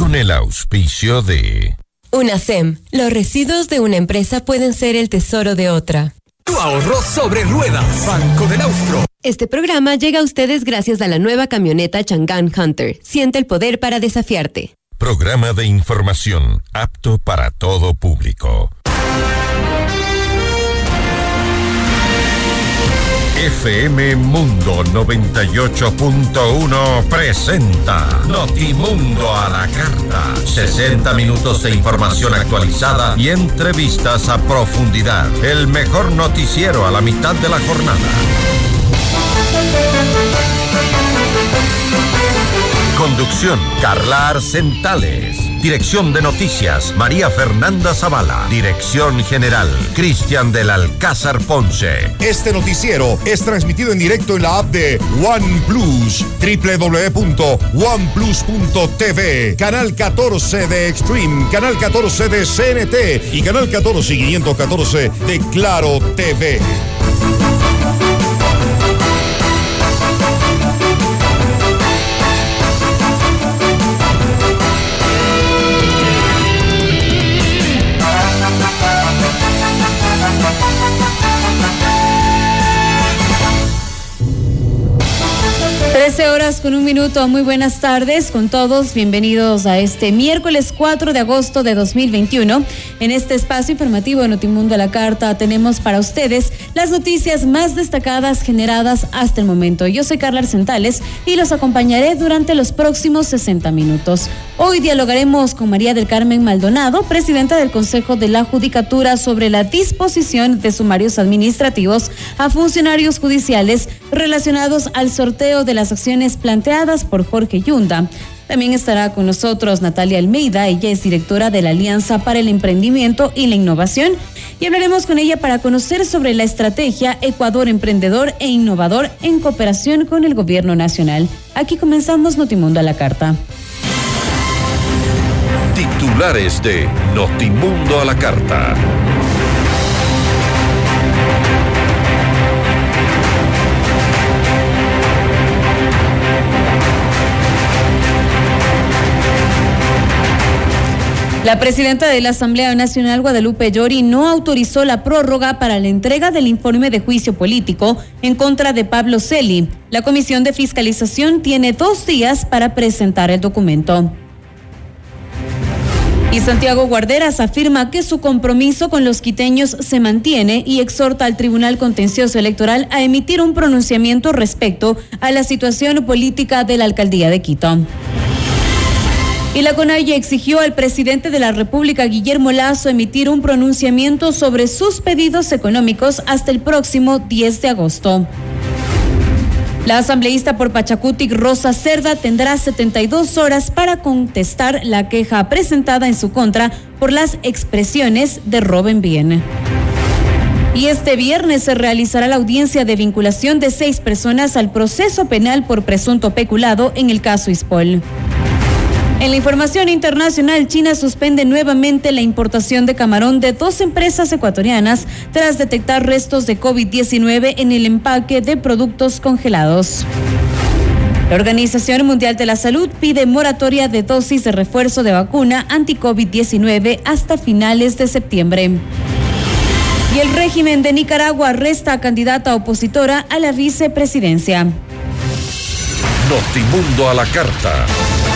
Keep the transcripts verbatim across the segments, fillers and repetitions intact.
con el auspicio de UNACEM. Los residuos de una empresa pueden ser el tesoro de otra. Tu ahorro sobre ruedas, Banco del Austro. Este programa llega a ustedes gracias a la nueva camioneta Chang'an Hunter. Siente el poder para desafiarte. Programa de información apto para todo público. F M Mundo noventa y ocho punto uno presenta Notimundo a la carta. sesenta minutos de información actualizada y entrevistas a profundidad. El mejor noticiero a la mitad de la jornada. Conducción, Carla Arcentales. Dirección de Noticias, María Fernanda Zavala. Dirección General, Cristian del Alcázar Ponce. Este noticiero es transmitido en directo en la app de OnePlus, doble u doble u doble u punto one plus punto t v, Canal catorce de Extreme, Canal catorce de C N T y Canal catorce y quinientos catorce de Claro T V. trece horas con un minuto, muy buenas tardes con todos, bienvenidos a este miércoles cuatro de agosto de dos mil veintiuno. En este espacio informativo de Notimundo a la Carta tenemos para ustedes las noticias más destacadas generadas hasta el momento. Yo soy Carla Arcentales y los acompañaré durante los próximos sesenta minutos. Hoy dialogaremos con María del Carmen Maldonado, presidenta del Consejo de la Judicatura, sobre la disposición de sumarios administrativos a funcionarios judiciales relacionados al sorteo de las acciones planteadas por Jorge Yunda. También estará con nosotros Natalia Almeida, ella es directora de la Alianza para el Emprendimiento y la Innovación, y hablaremos con ella para conocer sobre la estrategia Ecuador Emprendedor e Innovador en cooperación con el Gobierno Nacional. Aquí comenzamos Notimundo a la Carta. Titulares de Notimundo a la Carta. La presidenta de la Asamblea Nacional, Guadalupe Llori, no autorizó la prórroga para la entrega del informe de juicio político en contra de Pablo Celi. La Comisión de Fiscalización tiene dos días para presentar el documento. Y Santiago Guarderas afirma que su compromiso con los quiteños se mantiene y exhorta al Tribunal Contencioso Electoral a emitir un pronunciamiento respecto a la situación política de la Alcaldía de Quito. Y la CONAIE exigió al presidente de la República, Guillermo Lasso, emitir un pronunciamiento sobre sus pedidos económicos hasta el próximo diez de agosto. La asambleísta por Pachacutic, Rosa Cerda, tendrá setenta y dos horas para contestar la queja presentada en su contra por las expresiones de Robin Bien. Y este viernes se realizará la audiencia de vinculación de seis personas al proceso penal por presunto peculado en el caso Ispol. En la información internacional, China suspende nuevamente la importación de camarón de dos empresas ecuatorianas tras detectar restos de COVID diecinueve en el empaque de productos congelados. La Organización Mundial de la Salud pide moratoria de dosis de refuerzo de vacuna anti-COVID diecinueve hasta finales de septiembre. Y el régimen de Nicaragua arresta a candidata opositora a la vicepresidencia. Notimundo a la Carta.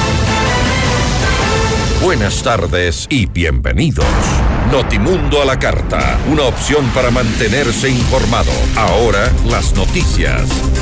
Buenas tardes y bienvenidos. Notimundo a la Carta, una opción para mantenerse informado. Ahora las noticias.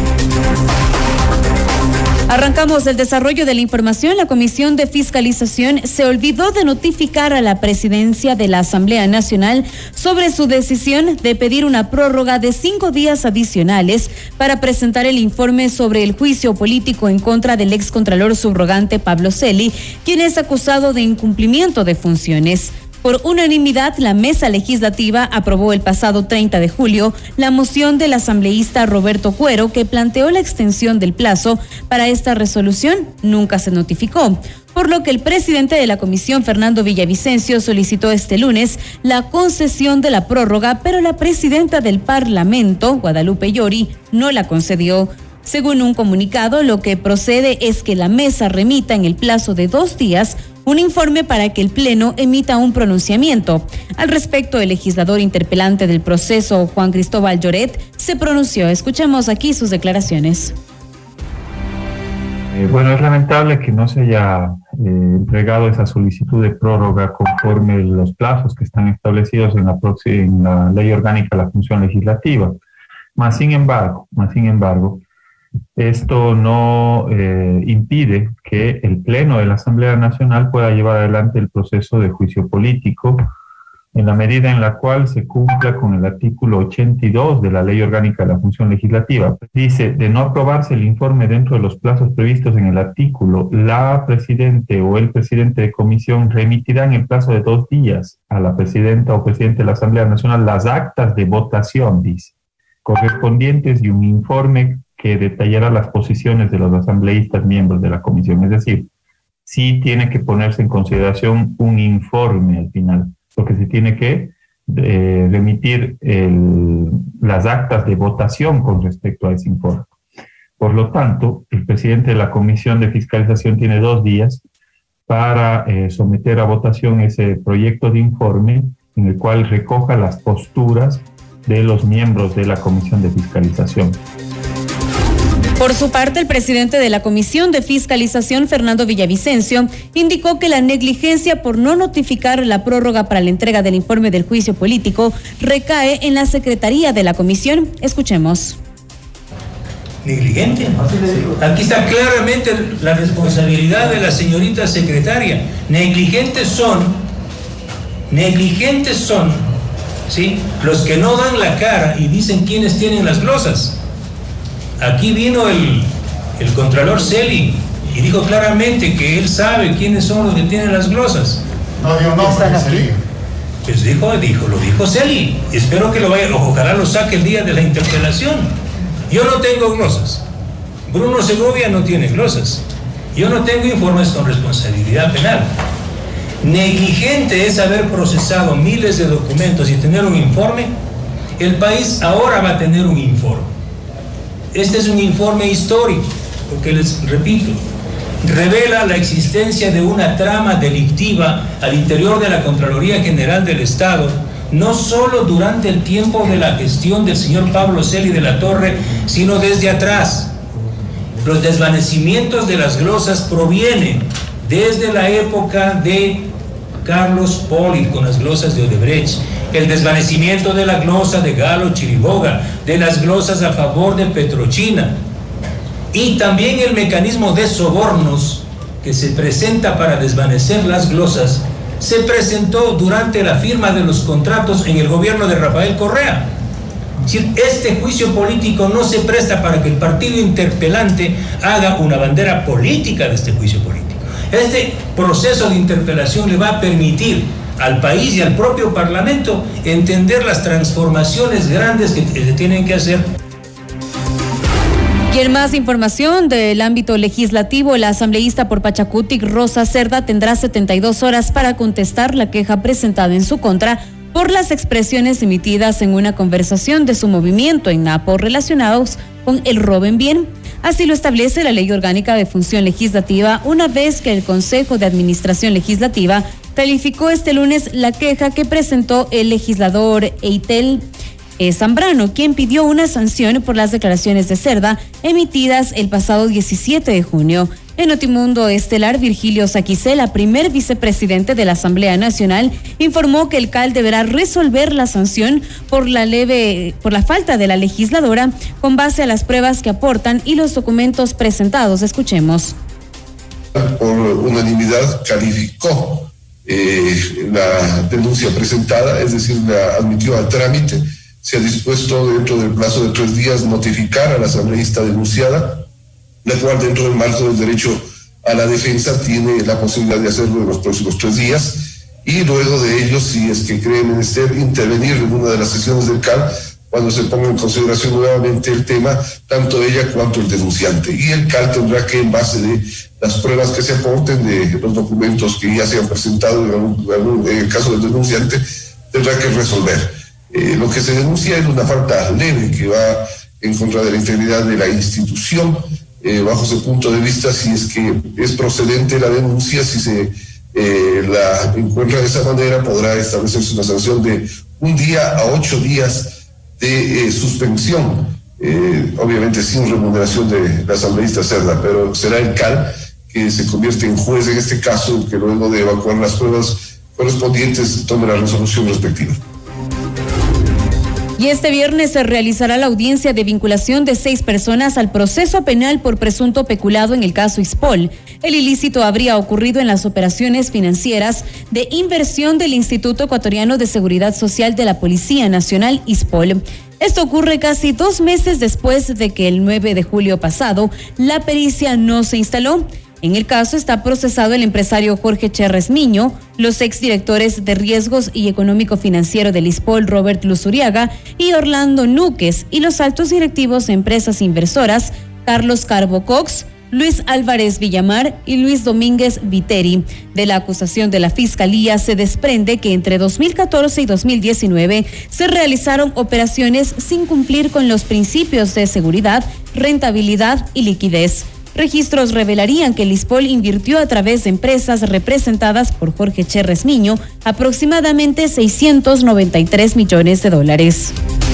Arrancamos el desarrollo de la información. La Comisión de Fiscalización se olvidó de notificar a la presidencia de la Asamblea Nacional sobre su decisión de pedir una prórroga de cinco días adicionales para presentar el informe sobre el juicio político en contra del excontralor subrogante Pablo Celi, quien es acusado de incumplimiento de funciones. Por unanimidad, la mesa legislativa aprobó el pasado treinta de julio la moción del asambleísta Roberto Cuero, que planteó la extensión del plazo para esta resolución. Nunca se notificó, por lo que el presidente de la comisión, Fernando Villavicencio, solicitó este lunes la concesión de la prórroga, pero la presidenta del Parlamento, Guadalupe Llori, no la concedió. Según un comunicado, lo que procede es que la mesa remita en el plazo de dos días un informe para que el Pleno emita un pronunciamiento. Al respecto, el legislador interpelante del proceso, Juan Cristóbal Lloret, se pronunció. Escuchemos aquí sus declaraciones. Eh, bueno, es lamentable que no se haya eh, entregado esa solicitud de prórroga conforme los plazos que están establecidos en la, en la Ley Orgánica de la Función Legislativa. Más sin embargo, más sin embargo, esto no eh, impide que el Pleno de la Asamblea Nacional pueda llevar adelante el proceso de juicio político en la medida en la cual se cumpla con el artículo ochenta y dos de la Ley Orgánica de la Función Legislativa. Dice, de no aprobarse el informe dentro de los plazos previstos en el artículo, la presidente o el presidente de comisión remitirá en el plazo de dos días a la presidenta o presidente de la Asamblea Nacional las actas de votación, dice, correspondientes y un informe que detallará las posiciones de los asambleístas miembros de la comisión. Es decir, sí tiene que ponerse en consideración un informe al final, porque se tiene que eh, remitir el, las actas de votación con respecto a ese informe. Por lo tanto, el presidente de la Comisión de Fiscalización tiene dos días para eh, someter a votación ese proyecto de informe en el cual recoja las posturas de los miembros de la Comisión de Fiscalización. Por su parte, el presidente de la Comisión de Fiscalización, Fernando Villavicencio, indicó que la negligencia por no notificar la prórroga para la entrega del informe del juicio político recae en la Secretaría de la Comisión. Escuchemos. Negligente. Aquí está claramente la responsabilidad de la señorita secretaria. Negligentes son, negligentes son, ¿sí?, los que no dan la cara y dicen quiénes tienen las glosas. Aquí vino el, el contralor Celi y dijo claramente que él sabe quiénes son los que tienen las glosas. No dio nombre, Celi. Pues dijo, dijo, lo dijo Celi. Espero que lo vaya, ojalá lo saque el día de la interpelación. Yo no tengo glosas. Bruno Segovia no tiene glosas. Yo no tengo informes con responsabilidad penal. Negligente es haber procesado miles de documentos y tener un informe. El país ahora va a tener un informe. Este es un informe histórico, porque les repito, revela la existencia de una trama delictiva al interior de la Contraloría General del Estado, no solo durante el tiempo de la gestión del señor Pablo Celi de la Torre, sino desde atrás. Los desvanecimientos de las glosas provienen desde la época de Carlos Poli con las glosas de Odebrecht, el desvanecimiento de la glosa de Galo Chiriboga, de las glosas a favor de Petrochina, y también el mecanismo de sobornos que se presenta para desvanecer las glosas, se presentó durante la firma de los contratos en el gobierno de Rafael Correa. Este juicio político no se presta para que el partido interpelante haga una bandera política de este juicio político. Este proceso de interpelación le va a permitir al país y al propio Parlamento entender las transformaciones grandes que se tienen que hacer. Y en más información del ámbito legislativo, la asambleísta por Pachacutic, Rosa Cerda, tendrá setenta y dos horas para contestar la queja presentada en su contra por las expresiones emitidas en una conversación de su movimiento en Napo relacionados con el robo en bien. Así lo establece la Ley Orgánica de Función Legislativa, una vez que el Consejo de Administración Legislativa calificó este lunes la queja que presentó el legislador Eitel eh, Zambrano, quien pidió una sanción por las declaraciones de Cerda emitidas el pasado diecisiete de junio. En Notimundo Estelar, Virgilio Saquicela, primer vicepresidente de la Asamblea Nacional, informó que el C A L deberá resolver la sanción por la leve, por la falta de la legisladora con base a las pruebas que aportan y los documentos presentados. Escuchemos. Por unanimidad calificó eh, la denuncia presentada, es decir, la admitió al trámite. Se ha dispuesto dentro del plazo de tres días notificar a la asambleísta denunciada, la cual dentro del marco del derecho a la defensa tiene la posibilidad de hacerlo en los próximos tres días y luego de ello, si es que cree menester, intervenir en una de las sesiones del C A L cuando se ponga en consideración nuevamente el tema, tanto ella cuanto el denunciante. Y el C A L tendrá que, en base de las pruebas que se aporten, de los documentos que ya se han presentado en, algún, en el caso del denunciante, tendrá que resolver. Eh, lo que se denuncia es una falta leve que va en contra de la integridad de la institución. Eh, bajo ese punto de vista, si es que es procedente la denuncia, si se eh, la encuentra de esa manera, podrá establecerse una sanción de un día a ocho días de eh, suspensión, eh, obviamente sin remuneración de la asambleísta Cerda, pero será el C A L que se convierte en juez en este caso, que luego de evacuar las pruebas correspondientes tome la resolución respectiva. Y este viernes se realizará la audiencia de vinculación de seis personas al proceso penal por presunto peculado en el caso Ispol. El ilícito habría ocurrido en las operaciones financieras de inversión del Instituto Ecuatoriano de Seguridad Social de la Policía Nacional, Ispol. Esto ocurre casi dos meses después de que el nueve de julio pasado la pericia no se instaló. En el caso está procesado el empresario Jorge Cherres Niño, los exdirectores de Riesgos y Económico Financiero del Ispol, Robert Luzuriaga y Orlando Núquez, y los altos directivos de empresas inversoras, Carlos Carbo Cox, Luis Álvarez Villamar y Luis Domínguez Viteri. De la acusación de la Fiscalía se desprende que entre dos mil catorce y dos mil diecinueve se realizaron operaciones sin cumplir con los principios de seguridad, rentabilidad y liquidez. Registros revelarían que el Ispol invirtió a través de empresas representadas por Jorge Cherres Niño aproximadamente seiscientos noventa y tres millones de dólares.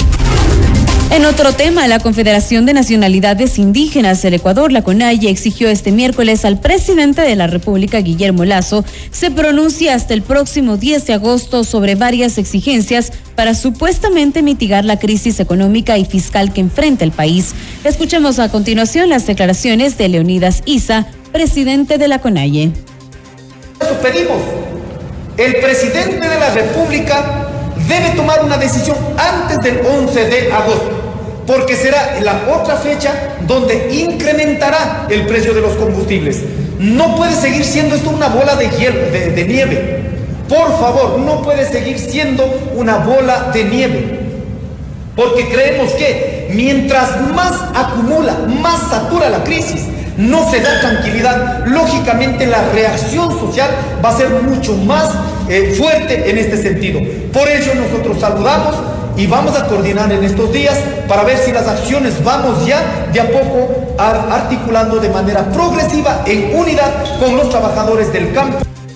En otro tema, la Confederación de Nacionalidades Indígenas del Ecuador, la CONAIE, exigió este miércoles al presidente de la República, Guillermo Lasso, se pronuncie hasta el próximo diez de agosto sobre varias exigencias para supuestamente mitigar la crisis económica y fiscal que enfrenta el país. Escuchemos a continuación las declaraciones de Leonidas Issa, presidente de la CONAIE. Eso pedimos. El presidente de la República debe tomar una decisión antes del once de agosto, porque será la otra fecha donde incrementará el precio de los combustibles. No puede seguir siendo esto una bola de, hielo, de, de nieve. Por favor, no puede seguir siendo una bola de nieve. Porque creemos que mientras más acumula, más satura la crisis, no se da tranquilidad, lógicamente la reacción social va a ser mucho más eh, fuerte en este sentido. Por ello nosotros saludamos y vamos a coordinar en estos días para ver si las acciones vamos ya de a poco articulando de manera progresiva en unidad con los trabajadores del campo.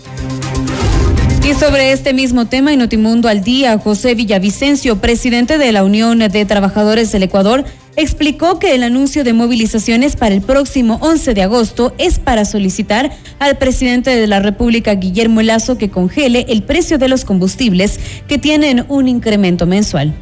Y sobre este mismo tema, en Notimundo al Día, José Villavicencio, presidente de la Unión de Trabajadores del Ecuador, explicó que el anuncio de movilizaciones para el próximo once de agosto es para solicitar al presidente de la República, Guillermo Lasso, que congele el precio de los combustibles que tienen un incremento mensual.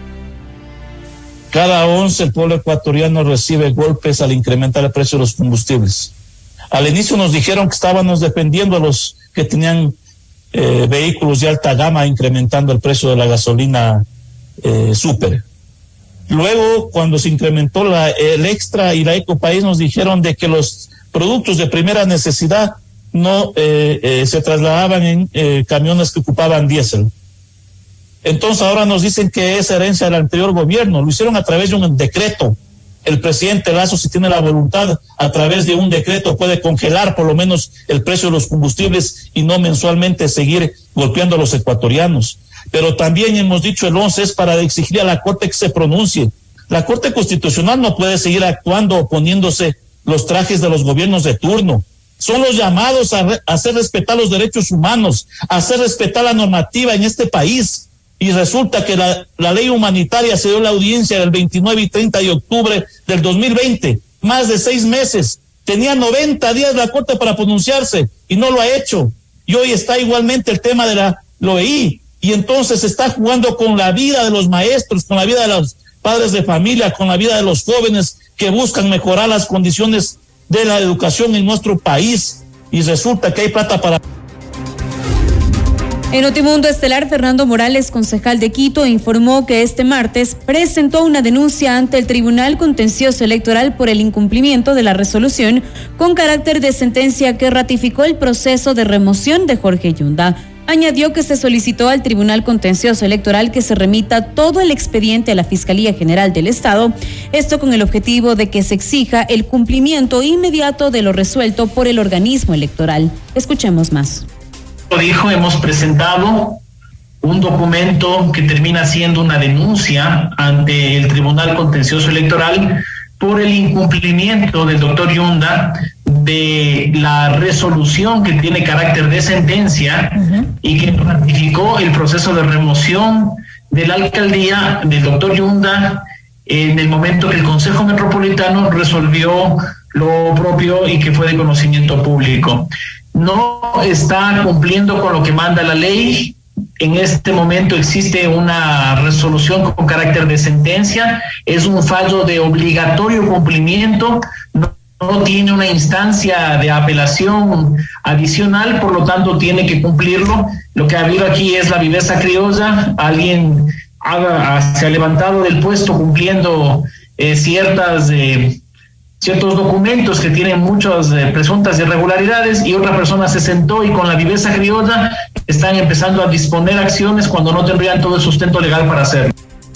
Cada once el pueblo ecuatoriano recibe golpes al incrementar el precio de los combustibles. Al inicio nos dijeron que estábamos dependiendo a los que tenían Eh, vehículos de alta gama, incrementando el precio de la gasolina eh, súper. Luego, cuando se incrementó la, el extra y la Ecopaís, nos dijeron de que los productos de primera necesidad no eh, eh, se trasladaban en eh, camiones que ocupaban diésel. Entonces ahora nos dicen que es herencia del anterior gobierno. Lo hicieron a través de un decreto. El presidente Lasso, si tiene la voluntad, a través de un decreto puede congelar por lo menos el precio de los combustibles y no mensualmente seguir golpeando a los ecuatorianos. Pero también hemos dicho el once es para exigir a la Corte que se pronuncie. La Corte Constitucional no puede seguir actuando o poniéndose los trajes de los gobiernos de turno. Son los llamados a, re, a hacer respetar los derechos humanos, a hacer respetar la normativa en este país. Y resulta que la, la ley humanitaria se dio la audiencia del veintinueve y treinta de octubre del dos mil veinte, más de seis meses. Tenía noventa días la Corte para pronunciarse y no lo ha hecho. Y hoy está igualmente el tema de la L O E I. Y entonces se está jugando con la vida de los maestros, con la vida de los padres de familia, con la vida de los jóvenes que buscan mejorar las condiciones de la educación en nuestro país. Y resulta que hay plata para... En Notimundo Estelar, Fernando Morales, concejal de Quito, informó que este martes presentó una denuncia ante el Tribunal Contencioso Electoral por el incumplimiento de la resolución con carácter de sentencia que ratificó el proceso de remoción de Jorge Yunda. Añadió que se solicitó al Tribunal Contencioso Electoral que se remita todo el expediente a la Fiscalía General del Estado, esto con el objetivo de que se exija el cumplimiento inmediato de lo resuelto por el organismo electoral. Escuchemos más. Dijo, hemos presentado un documento que termina siendo una denuncia ante el Tribunal Contencioso Electoral por el incumplimiento del doctor Yunda de la resolución que tiene carácter de sentencia uh-huh. y que ratificó el proceso de remoción de la alcaldía del doctor Yunda en el momento que el Consejo Metropolitano resolvió lo propio y que fue de conocimiento público. No está cumpliendo con lo que manda la ley. En este momento existe una resolución con carácter de sentencia, es un fallo de obligatorio cumplimiento, no, no tiene una instancia de apelación adicional, por lo tanto tiene que cumplirlo. Lo que ha habido aquí es la viveza criolla, alguien ha, se ha levantado del puesto cumpliendo eh, ciertas... Eh, ciertos documentos que tienen muchas eh, presuntas irregularidades y otra persona se sentó y con la viveza criolla están empezando a disponer acciones cuando no tendrían todo el sustento legal para hacerlo.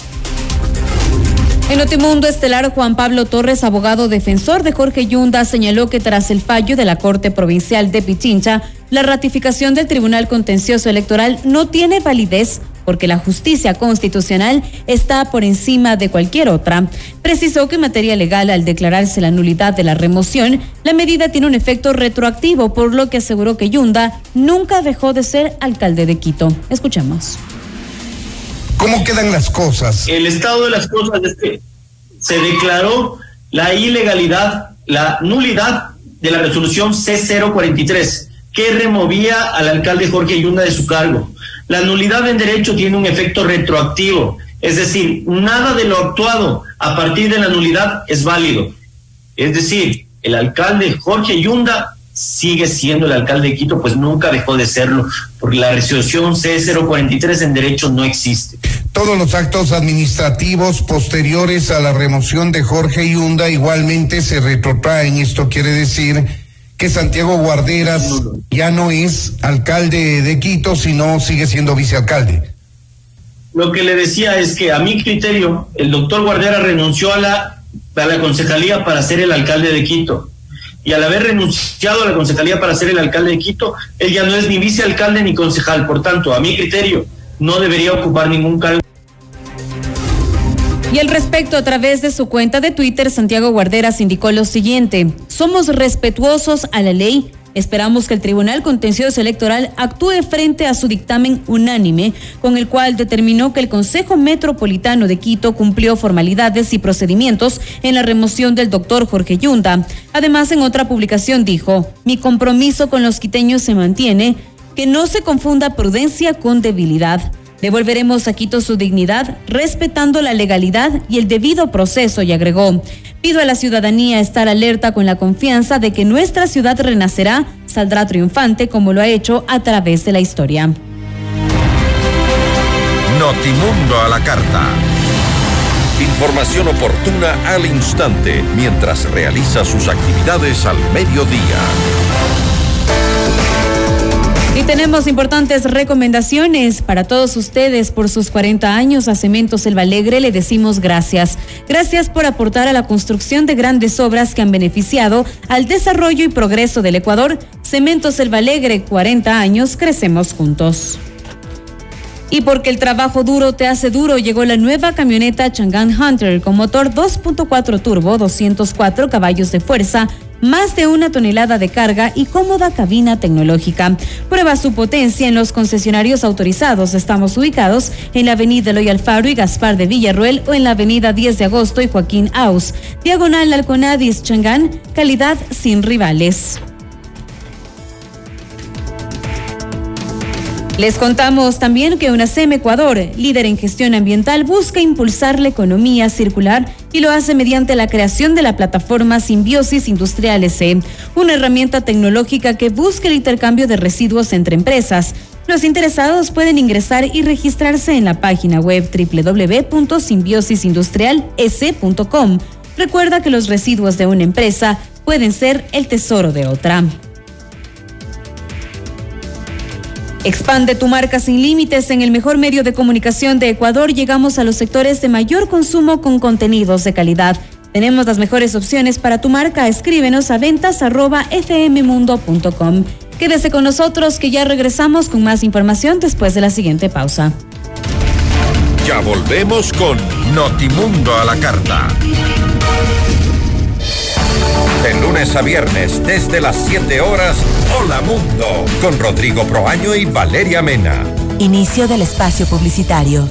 En Notimundo Estelar, Juan Pablo Torres, abogado defensor de Jorge Yunda, señaló que tras el fallo de la Corte Provincial de Pichincha, la ratificación del Tribunal Contencioso Electoral no tiene validez porque la justicia constitucional está por encima de cualquier otra. Precisó que en materia legal, al declararse la nulidad de la remoción, la medida tiene un efecto retroactivo, por lo que aseguró que Yunda nunca dejó de ser alcalde de Quito. Escuchemos. ¿Cómo quedan las cosas? El estado de las cosas es que se declaró la ilegalidad, la nulidad de la resolución C cero cuarenta y tres, que removía al alcalde Jorge Yunda de su cargo. La nulidad en derecho tiene un efecto retroactivo, es decir, nada de lo actuado a partir de la nulidad es válido. Es decir, el alcalde Jorge Yunda sigue siendo el alcalde de Quito, pues nunca dejó de serlo, porque la resolución C cero cuarenta y tres en derecho no existe. Todos los actos administrativos posteriores a la remoción de Jorge Yunda igualmente se retrotraen. Esto quiere decir que Santiago Guarderas ya no es alcalde de Quito, sino sigue siendo vicealcalde. Lo que le decía es que a mi criterio, el doctor Guarderas renunció a la, a la concejalía para ser el alcalde de Quito. Y al haber renunciado a la concejalía para ser el alcalde de Quito, él ya no es ni vicealcalde ni concejal. Por tanto, a mi criterio, no debería ocupar ningún cargo. Y al respecto, a través de su cuenta de Twitter, Santiago Guarderas indicó lo siguiente: somos respetuosos a la ley, esperamos que el Tribunal Contencioso Electoral actúe frente a su dictamen unánime, con el cual determinó que el Consejo Metropolitano de Quito cumplió formalidades y procedimientos en la remoción del doctor Jorge Yunda. Además, en otra publicación dijo: mi compromiso con los quiteños se mantiene, que no se confunda prudencia con debilidad. Devolveremos a Quito su dignidad, respetando la legalidad y el debido proceso, y agregó: pido a la ciudadanía estar alerta con la confianza de que nuestra ciudad renacerá, saldrá triunfante como lo ha hecho a través de la historia. Notimundo a la carta. Información oportuna al instante, mientras realiza sus actividades al mediodía. Y tenemos importantes recomendaciones para todos ustedes. Por sus cuarenta años a Cementos Selva Alegre le decimos gracias. Gracias por aportar a la construcción de grandes obras que han beneficiado al desarrollo y progreso del Ecuador. Cementos Selva Alegre, cuarenta años, crecemos juntos. Y porque el trabajo duro te hace duro, llegó la nueva camioneta Chang'an Hunter con motor dos punto cuatro turbo, doscientos cuatro caballos de fuerza, más de una tonelada de carga y cómoda cabina tecnológica. Prueba su potencia en los concesionarios autorizados. Estamos ubicados en la avenida Eloy Alfaro y Gaspar de Villarroel, o en la avenida diez de agosto y Joaquín Aus. Diagonal Alconadis Chang'an, calidad sin rivales. Les contamos también que UNACEM Ecuador, líder en gestión ambiental, busca impulsar la economía circular y lo hace mediante la creación de la plataforma Simbiosis Industrial S E, una herramienta tecnológica que busca el intercambio de residuos entre empresas. Los interesados pueden ingresar y registrarse en la página web doble u doble u doble u punto simbiosis industrial s punto com. Recuerda que los residuos de una empresa pueden ser el tesoro de otra. Expande tu marca sin límites en el mejor medio de comunicación de Ecuador. Llegamos a los sectores de mayor consumo con contenidos de calidad. Tenemos las mejores opciones para tu marca. Escríbenos a ventas arroba f m mundo punto com. Quédese con nosotros que ya regresamos con más información después de la siguiente pausa. Ya volvemos con Notimundo a la carta. De lunes a viernes, desde las siete horas, Hola Mundo, con Rodrigo Proaño y Valeria Mena. Inicio del espacio publicitario.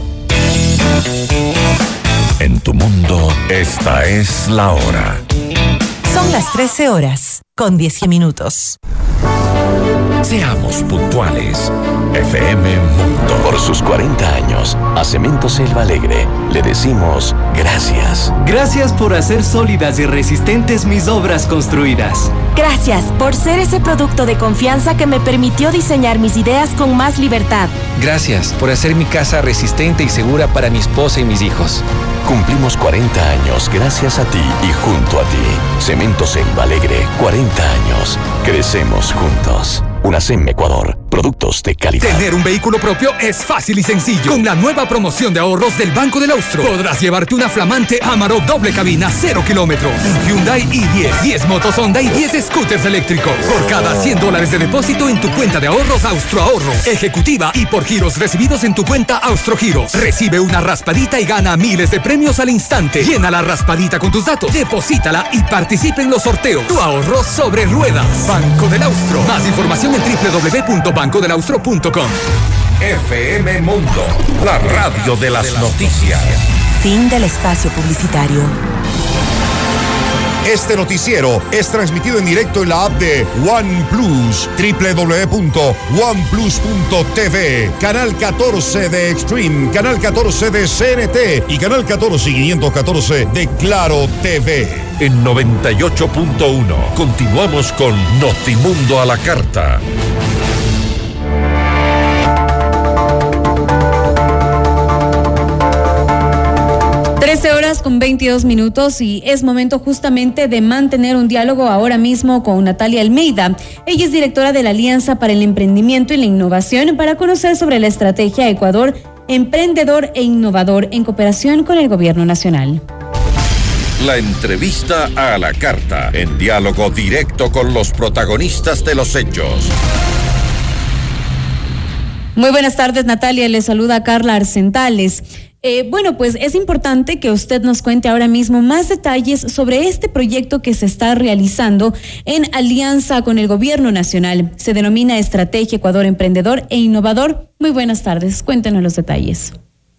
En tu mundo, esta es la hora. Son las trece horas, con diez minutos. Seamos puntuales. F M Mundo. Por sus cuarenta años, a Cementos Selva Alegre le decimos gracias. Gracias por hacer sólidas y resistentes mis obras construidas. Gracias por ser ese producto de confianza que me permitió diseñar mis ideas con más libertad. Gracias por hacer mi casa resistente y segura para mi esposa y mis hijos. Cumplimos cuarenta años gracias a ti y junto a ti. Cementos Selva Alegre, cuarenta años. Crecemos juntos. UNACEM Ecuador. Productos de calidad. Tener un vehículo propio es fácil y sencillo. Con la nueva promoción de ahorros del Banco del Austro, podrás llevarte una flamante Amarok doble cabina, cero kilómetros, un Hyundai i diez, diez motos Honda y diez scooters eléctricos. Por cada cien dólares de depósito en tu cuenta de ahorros Austro Ahorro Ejecutiva y por giros recibidos en tu cuenta Austro Giros. Recibe una raspadita y gana miles de premios al instante. Llena la raspadita con tus datos, deposítala y participa en los sorteos. Tu ahorro sobre ruedas. Banco del Austro. Más información en doble u doble u doble u punto banco del austro punto com. F M Mundo, la radio de las noticias. Fin del espacio publicitario. Este noticiero es transmitido en directo en la app de OnePlus, doble u doble u doble u punto one plus punto t v, Canal catorce de Extreme, Canal catorce de C N T y Canal catorce y quinientos catorce de Claro T V. En noventa y ocho punto uno continuamos con Notimundo a la carta. trece horas con veintidós minutos y es momento justamente de mantener un diálogo ahora mismo con Natalia Almeida. Ella es directora de la Alianza para el Emprendimiento y la Innovación para conocer sobre la estrategia Ecuador Emprendedor e Innovador en cooperación con el Gobierno Nacional. La entrevista a la carta, en diálogo directo con los protagonistas de los hechos. Muy buenas tardes, Natalia. Le saluda Carla Arcentales. Eh, bueno, pues es importante que usted nos cuente ahora mismo más detalles sobre este proyecto que se está realizando en alianza con el Gobierno Nacional. Se denomina Estrategia Ecuador Emprendedor e Innovador. Muy buenas tardes. Cuéntenos los detalles.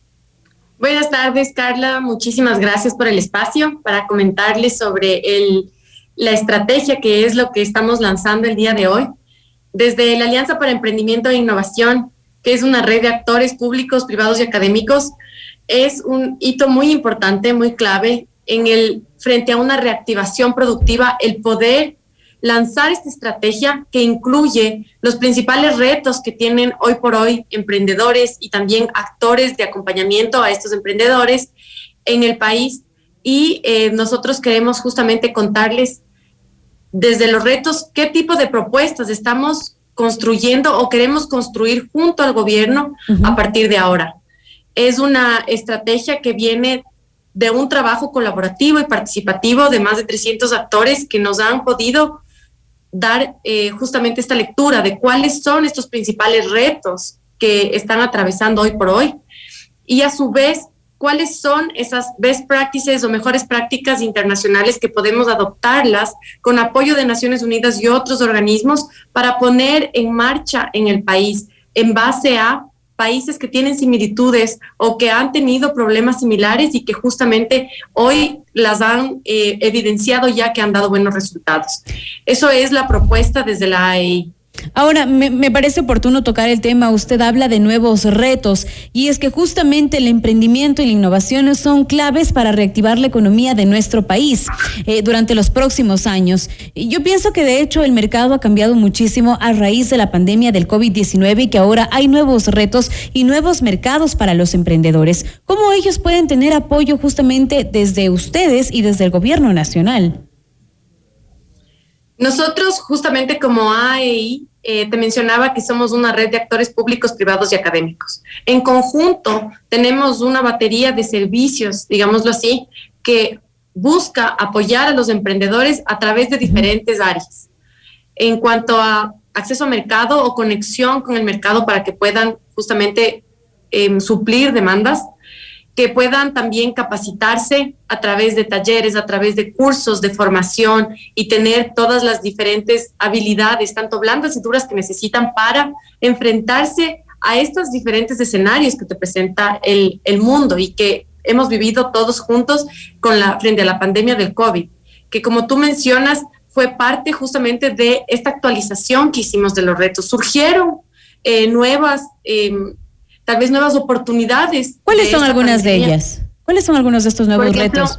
Buenas tardes, Carla. Muchísimas gracias por el espacio para comentarles sobre el, la estrategia que es lo que estamos lanzando el día de hoy. Desde la Alianza para Emprendimiento e Innovación, que es una red de actores públicos, privados y académicos, es un hito muy importante, muy clave en el frente a una reactivación productiva, el poder lanzar esta estrategia que incluye los principales retos que tienen hoy por hoy emprendedores y también actores de acompañamiento a estos emprendedores en el país. Y eh, nosotros queremos justamente contarles desde los retos qué tipo de propuestas estamos construyendo o queremos construir junto al gobierno uh-huh. a partir de ahora. Es una estrategia que viene de un trabajo colaborativo y participativo de más de trescientos actores que nos han podido dar eh, justamente esta lectura de cuáles son estos principales retos que están atravesando hoy por hoy y a su vez cuáles son esas best practices o mejores prácticas internacionales que podemos adoptarlas con apoyo de Naciones Unidas y otros organismos para poner en marcha en el país en base a países que tienen similitudes o que han tenido problemas similares y que justamente hoy las han eh, evidenciado ya que han dado buenos resultados. Eso es la propuesta desde la A E I. Ahora, me, me parece oportuno tocar el tema. Usted habla de nuevos retos y es que justamente el emprendimiento y la innovación son claves para reactivar la economía de nuestro país eh, durante los próximos años. Yo pienso que de hecho el mercado ha cambiado muchísimo a raíz de la pandemia del COVID diecinueve y que ahora hay nuevos retos y nuevos mercados para los emprendedores. ¿Cómo ellos pueden tener apoyo justamente desde ustedes y desde el gobierno nacional? Nosotros, justamente como A E I, eh, te mencionaba que somos una red de actores públicos, privados y académicos. En conjunto, tenemos una batería de servicios, digámoslo así, que busca apoyar a los emprendedores a través de diferentes áreas. En cuanto a acceso a mercado o conexión con el mercado para que puedan justamente eh, suplir demandas, que puedan también capacitarse a través de talleres, a través de cursos de formación y tener todas las diferentes habilidades, tanto blandas y duras, que necesitan para enfrentarse a estos diferentes escenarios que te presenta el, el mundo y que hemos vivido todos juntos con la, frente a la pandemia del COVID, que como tú mencionas, fue parte justamente de esta actualización que hicimos de los retos. Surgieron eh, nuevas... Eh, tal vez nuevas oportunidades. ¿Cuáles son algunas pandemia. de ellas? ¿Cuáles son algunos de estos nuevos Por ejemplo, retos?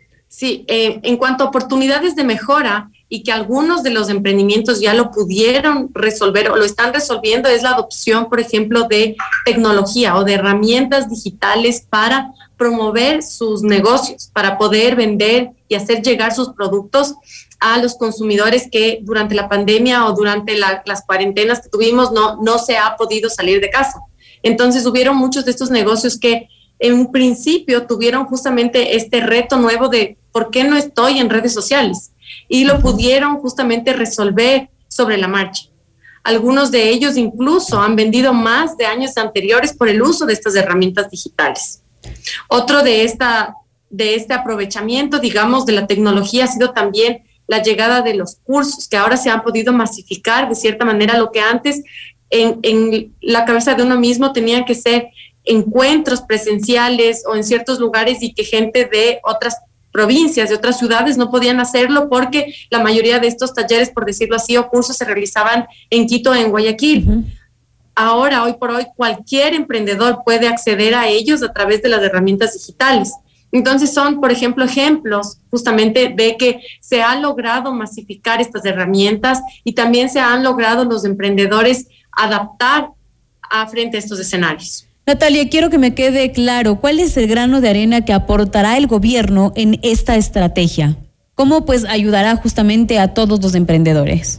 Sí, eh, en cuanto a oportunidades de mejora y que algunos de los emprendimientos ya lo pudieron resolver o lo están resolviendo, es la adopción, por ejemplo, de tecnología o de herramientas digitales para promover sus negocios, para poder vender y hacer llegar sus productos a los consumidores que durante la pandemia o durante la, las cuarentenas que tuvimos no, no se ha podido salir de casa. Entonces hubieron muchos de estos negocios que en un principio tuvieron justamente este reto nuevo de ¿por qué no estoy en redes sociales? Y lo pudieron justamente resolver sobre la marcha. Algunos de ellos incluso han vendido más de años anteriores por el uso de estas herramientas digitales. Otro de, esta, de este aprovechamiento, digamos, de la tecnología ha sido también la llegada de los cursos, que ahora se han podido masificar de cierta manera lo que antes En, en la cabeza de uno mismo tenían que ser encuentros presenciales o en ciertos lugares y que gente de otras provincias, de otras ciudades no podían hacerlo porque la mayoría de estos talleres, por decirlo así, o cursos se realizaban en Quito o en Guayaquil. Uh-huh. Ahora, hoy por hoy, cualquier emprendedor puede acceder a ellos a través de las herramientas digitales. Entonces son, por ejemplo, ejemplos justamente de que se ha logrado masificar estas herramientas y también se han logrado los emprendedores adaptar a frente a estos escenarios. Natalia, quiero que me quede claro, ¿cuál es el grano de arena que aportará el gobierno en esta estrategia? ¿Cómo pues ayudará justamente a todos los emprendedores?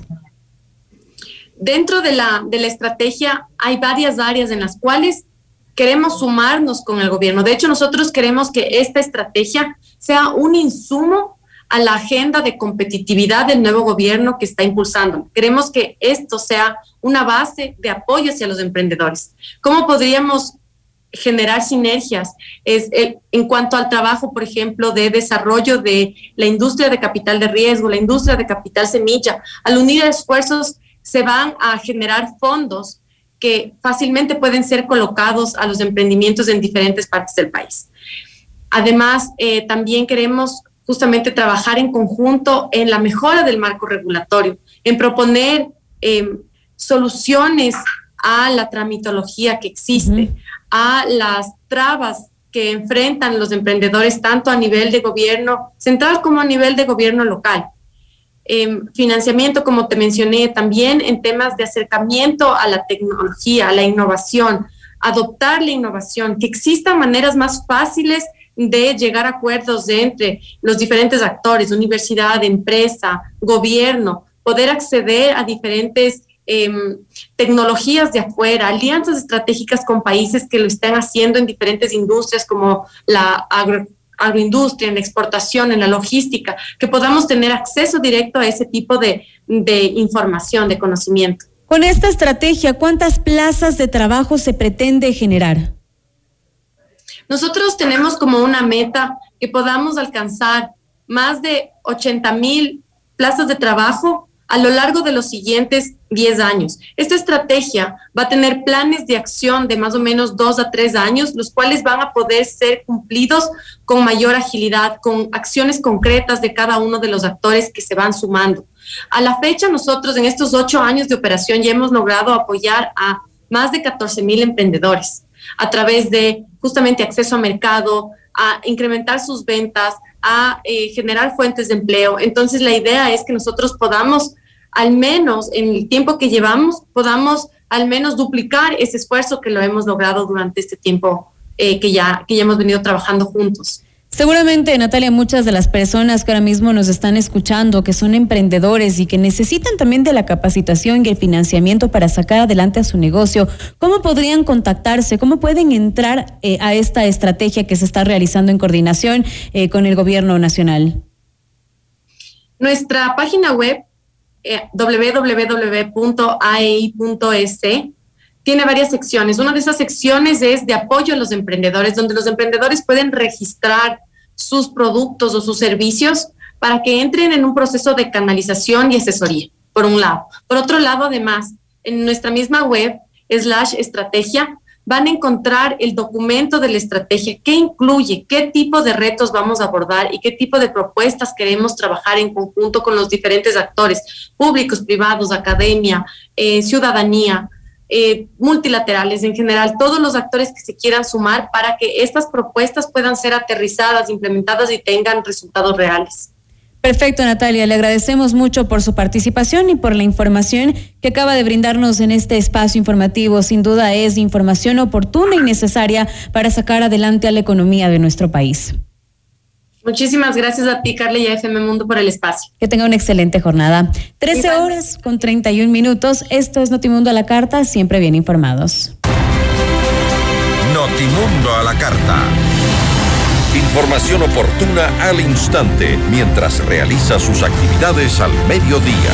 Dentro de la, de la estrategia hay varias áreas en las cuales queremos sumarnos con el gobierno. De hecho, nosotros queremos que esta estrategia sea un insumo a la agenda de competitividad del nuevo gobierno que está impulsando. Queremos que esto sea una base de apoyo hacia los emprendedores. ¿Cómo podríamos generar sinergias? Es el, en cuanto al trabajo, por ejemplo, de desarrollo de la industria de capital de riesgo, la industria de capital semilla. Al unir esfuerzos se van a generar fondos que fácilmente pueden ser colocados a los emprendimientos en diferentes partes del país. Además, eh, también queremos justamente trabajar en conjunto en la mejora del marco regulatorio, en proponer eh, soluciones a la tramitología que existe, uh-huh. a las trabas que enfrentan los emprendedores tanto a nivel de gobierno central como a nivel de gobierno local. Eh, financiamiento, como te mencioné, también en temas de acercamiento a la tecnología, a la innovación, adoptar la innovación, que existan maneras más fáciles de llegar a acuerdos de entre los diferentes actores, universidad, empresa, gobierno, poder acceder a diferentes eh, tecnologías de afuera, alianzas estratégicas con países que lo están haciendo en diferentes industrias como la agro, agroindustria, en la exportación, en la logística, que podamos tener acceso directo a ese tipo de, de información, de conocimiento. Con esta estrategia, ¿cuántas plazas de trabajo se pretende generar? Nosotros tenemos como una meta que podamos alcanzar más de ochenta mil plazas de trabajo a lo largo de los siguientes diez años. Esta estrategia va a tener planes de acción de más o menos dos a tres años, los cuales van a poder ser cumplidos con mayor agilidad, con acciones concretas de cada uno de los actores que se van sumando. A la fecha, nosotros en estos ocho años de operación ya hemos logrado apoyar a más de catorce mil emprendedores a través de justamente acceso a mercado, a incrementar sus ventas, a eh, generar fuentes de empleo. Entonces, la idea es que nosotros podamos, al menos en el tiempo que llevamos, podamos al menos duplicar ese esfuerzo que lo hemos logrado durante este tiempo eh, que, ya, que ya hemos venido trabajando juntos. Seguramente, Natalia, muchas de las personas que ahora mismo nos están escuchando, que son emprendedores y que necesitan también de la capacitación y el financiamiento para sacar adelante a su negocio, ¿cómo podrían contactarse? ¿Cómo pueden entrar eh, a esta estrategia que se está realizando en coordinación eh, con el gobierno nacional? Nuestra página web eh, doble u doble u doble u punto a e i punto e s, tiene varias secciones. Una de esas secciones es de apoyo a los emprendedores, donde los emprendedores pueden registrar sus productos o sus servicios para que entren en un proceso de canalización y asesoría, por un lado. Por otro lado, además, en nuestra misma web, slash estrategia, van a encontrar el documento de la estrategia, qué incluye, qué tipo de retos vamos a abordar y qué tipo de propuestas queremos trabajar en conjunto con los diferentes actores, públicos, privados, academia, eh, ciudadanía, eh, multilaterales en general, todos los actores que se quieran sumar para que estas propuestas puedan ser aterrizadas, implementadas y tengan resultados reales. Perfecto, Natalia. Le agradecemos mucho por su participación y por la información que acaba de brindarnos en este espacio informativo. Sin duda es información oportuna y necesaria para sacar adelante a la economía de nuestro país. Muchísimas gracias a ti, Carla, y a F M Mundo por el espacio. Que tenga una excelente jornada. trece horas con treinta y un minutos. Esto es Notimundo a la Carta, siempre bien informados. Notimundo a la Carta. Información oportuna al instante mientras realiza sus actividades al mediodía.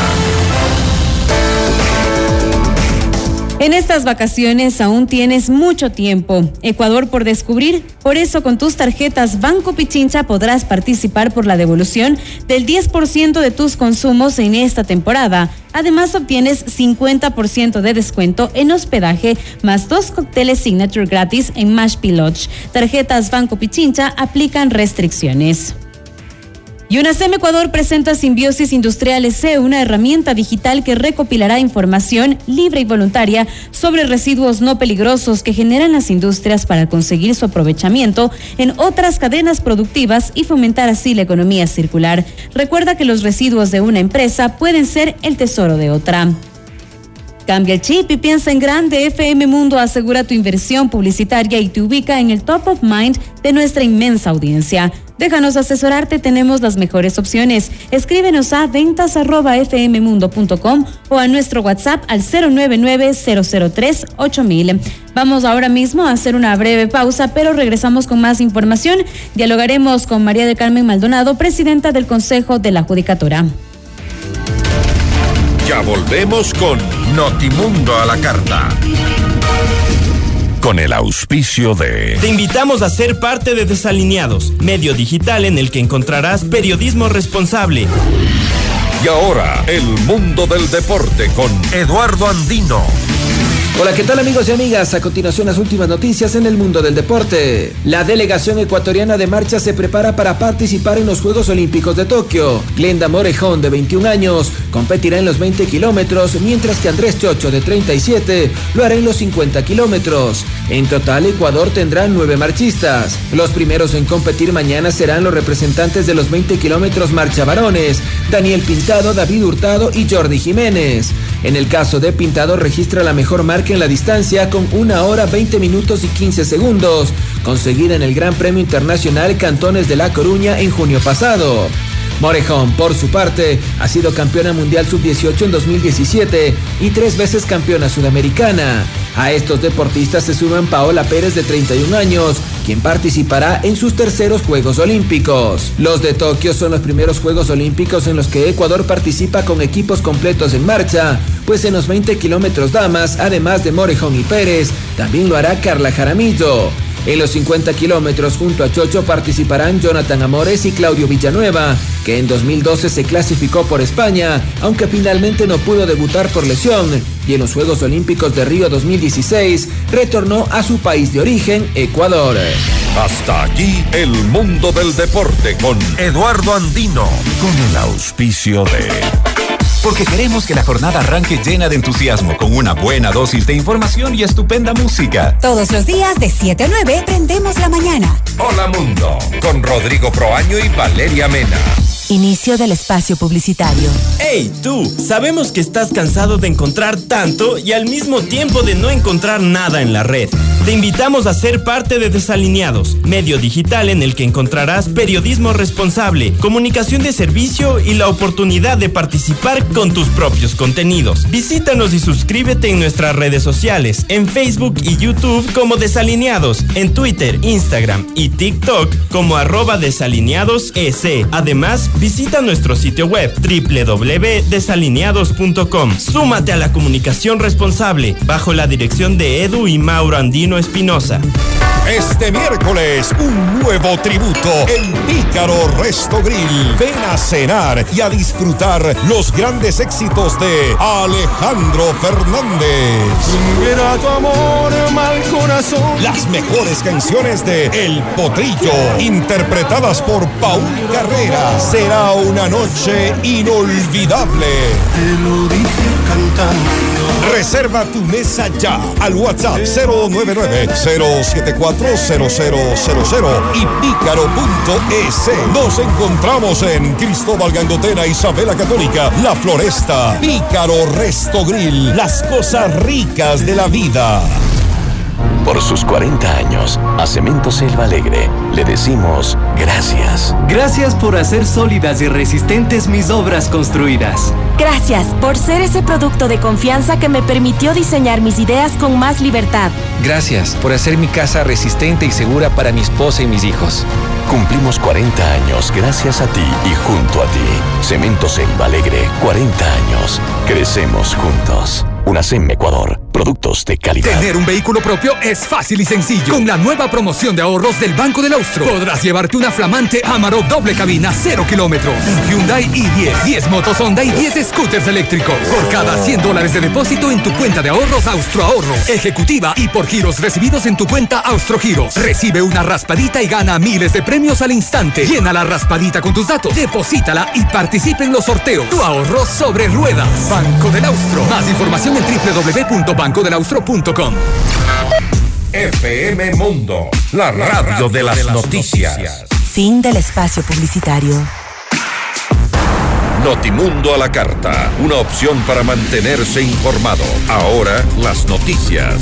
En estas vacaciones aún tienes mucho tiempo. Ecuador por descubrir. Por eso con tus tarjetas Banco Pichincha podrás participar por la devolución del diez por ciento de tus consumos en esta temporada. Además obtienes cincuenta por ciento de descuento en hospedaje más dos cócteles Signature gratis en Mashpee Lodge. Tarjetas Banco Pichincha aplican restricciones. Y UNACEM Ecuador presenta Simbiosis Industrial S E, una herramienta digital que recopilará información libre y voluntaria sobre residuos no peligrosos que generan las industrias para conseguir su aprovechamiento en otras cadenas productivas y fomentar así la economía circular. Recuerda que los residuos de una empresa pueden ser el tesoro de otra. Cambia el chip y piensa en grande. F M Mundo asegura tu inversión publicitaria y te ubica en el top of mind de nuestra inmensa audiencia. Déjanos asesorarte, tenemos las mejores opciones. Escríbenos a ventas arroba f m mundo punto com o a nuestro WhatsApp al cero nueve nueve cero cero tres ocho mil. Vamos ahora mismo a hacer una breve pausa, pero regresamos con más información. Dialogaremos con María del Carmen Maldonado, presidenta del Consejo de la Judicatura. Ya volvemos con Notimundo a la Carta. Con el auspicio de... Te invitamos a ser parte de Desalineados, medio digital en el que encontrarás periodismo responsable. Y ahora, el mundo del deporte con Eduardo Andino. Hola, ¿qué tal amigos y amigas? A continuación las últimas noticias en el mundo del deporte. La delegación ecuatoriana de marcha se prepara para participar en los Juegos Olímpicos de Tokio. Glenda Morejón, de veintiún años, competirá en los veinte kilómetros, mientras que Andrés Chocho, de treinta y siete, lo hará en los cincuenta kilómetros. En total, Ecuador tendrá nueve marchistas. Los primeros en competir mañana serán los representantes de los veinte kilómetros marcha varones, Daniel Pintado, David Hurtado y Jordi Jiménez. En el caso de Pintado, registra la mejor marca en la distancia con una hora veinte minutos y quince segundos, conseguida en el Gran Premio Internacional Cantones de La Coruña en junio pasado. Morejón, por su parte, ha sido campeona mundial sub dieciocho en dos mil diecisiete y tres veces campeona sudamericana. A estos deportistas se suman Paola Pérez, de treinta y un años, quien participará en sus terceros Juegos Olímpicos. Los de Tokio son los primeros Juegos Olímpicos en los que Ecuador participa con equipos completos en marcha, pues en los veinte kilómetros damas, además de Morejón y Pérez, también lo hará Carla Jaramillo. En los cincuenta kilómetros junto a Chocho participarán Jonathan Amores y Claudio Villanueva, que en dos mil doce se clasificó por España, aunque finalmente no pudo debutar por lesión, y en los Juegos Olímpicos de Río dos mil dieciséis retornó a su país de origen, Ecuador. Hasta aquí el mundo del deporte con Eduardo Andino, con el auspicio de... Porque queremos que la jornada arranque llena de entusiasmo, con una buena dosis de información y estupenda música. Todos los días de siete a nueve prendemos la mañana. Hola Mundo, con Rodrigo Proaño y Valeria Mena. Inicio del espacio publicitario. ¡Hey, tú! Sabemos que estás cansado de encontrar tanto y al mismo tiempo de no encontrar nada en la red. Te invitamos a ser parte de Desalineados, medio digital en el que encontrarás periodismo responsable, comunicación de servicio y la oportunidad de participar con tus propios contenidos. Visítanos y suscríbete en nuestras redes sociales, en Facebook y YouTube como Desalineados, en Twitter, Instagram y TikTok como arroba desalineados ec. Además, visita nuestro sitio web doble u doble u doble u punto desalineados punto com. Súmate a la comunicación responsable bajo la dirección de Edu y Mauro Andino Espinosa. Este miércoles, un nuevo tributo en Pícaro Resto Grill. Ven a cenar y a disfrutar los grandes éxitos de Alejandro Fernández. Era tu amor, mal corazón. Las mejores canciones de El Potrillo, interpretadas por Paul Carrera. Será una noche inolvidable. Te lo dije cantando. Reserva tu mesa ya al WhatsApp cero nueve nueve cero siete cuatro cero cero cero cero y pícaro punto es. Nos encontramos en Cristóbal Gangotena, Isabela Católica, La Floresta. Pícaro Resto Grill, las cosas ricas de la vida. Por sus cuarenta años, a Cemento Selva Alegre le decimos gracias. Gracias por hacer sólidas y resistentes mis obras construidas. Gracias por ser ese producto de confianza que me permitió diseñar mis ideas con más libertad. Gracias por hacer mi casa resistente y segura para mi esposa y mis hijos. Cumplimos cuarenta años gracias a ti y junto a ti. Cemento Selva Alegre, cuarenta años. Crecemos juntos. UNACEM Ecuador. Productos de calidad. Tener un vehículo propio es fácil y sencillo. Con la nueva promoción de ahorros del Banco del Austro, podrás llevarte una flamante Amarok doble cabina, cero kilómetros, un Hyundai i diez, diez motos Honda y diez scooters eléctricos. Por cada cien dólares de depósito en tu cuenta de ahorros Austro Ahorros Ejecutiva y por giros recibidos en tu cuenta Austro Giros. Recibe una raspadita y gana miles de premios al instante. Llena la raspadita con tus datos, deposítala y participa en los sorteos. Tu ahorro sobre ruedas. Banco del Austro. Más información en doble u doble u doble u punto banco del austro punto com. F M Mundo, la radio de las noticias. Fin del espacio publicitario. Notimundo a la carta, una opción para mantenerse informado. Ahora las noticias.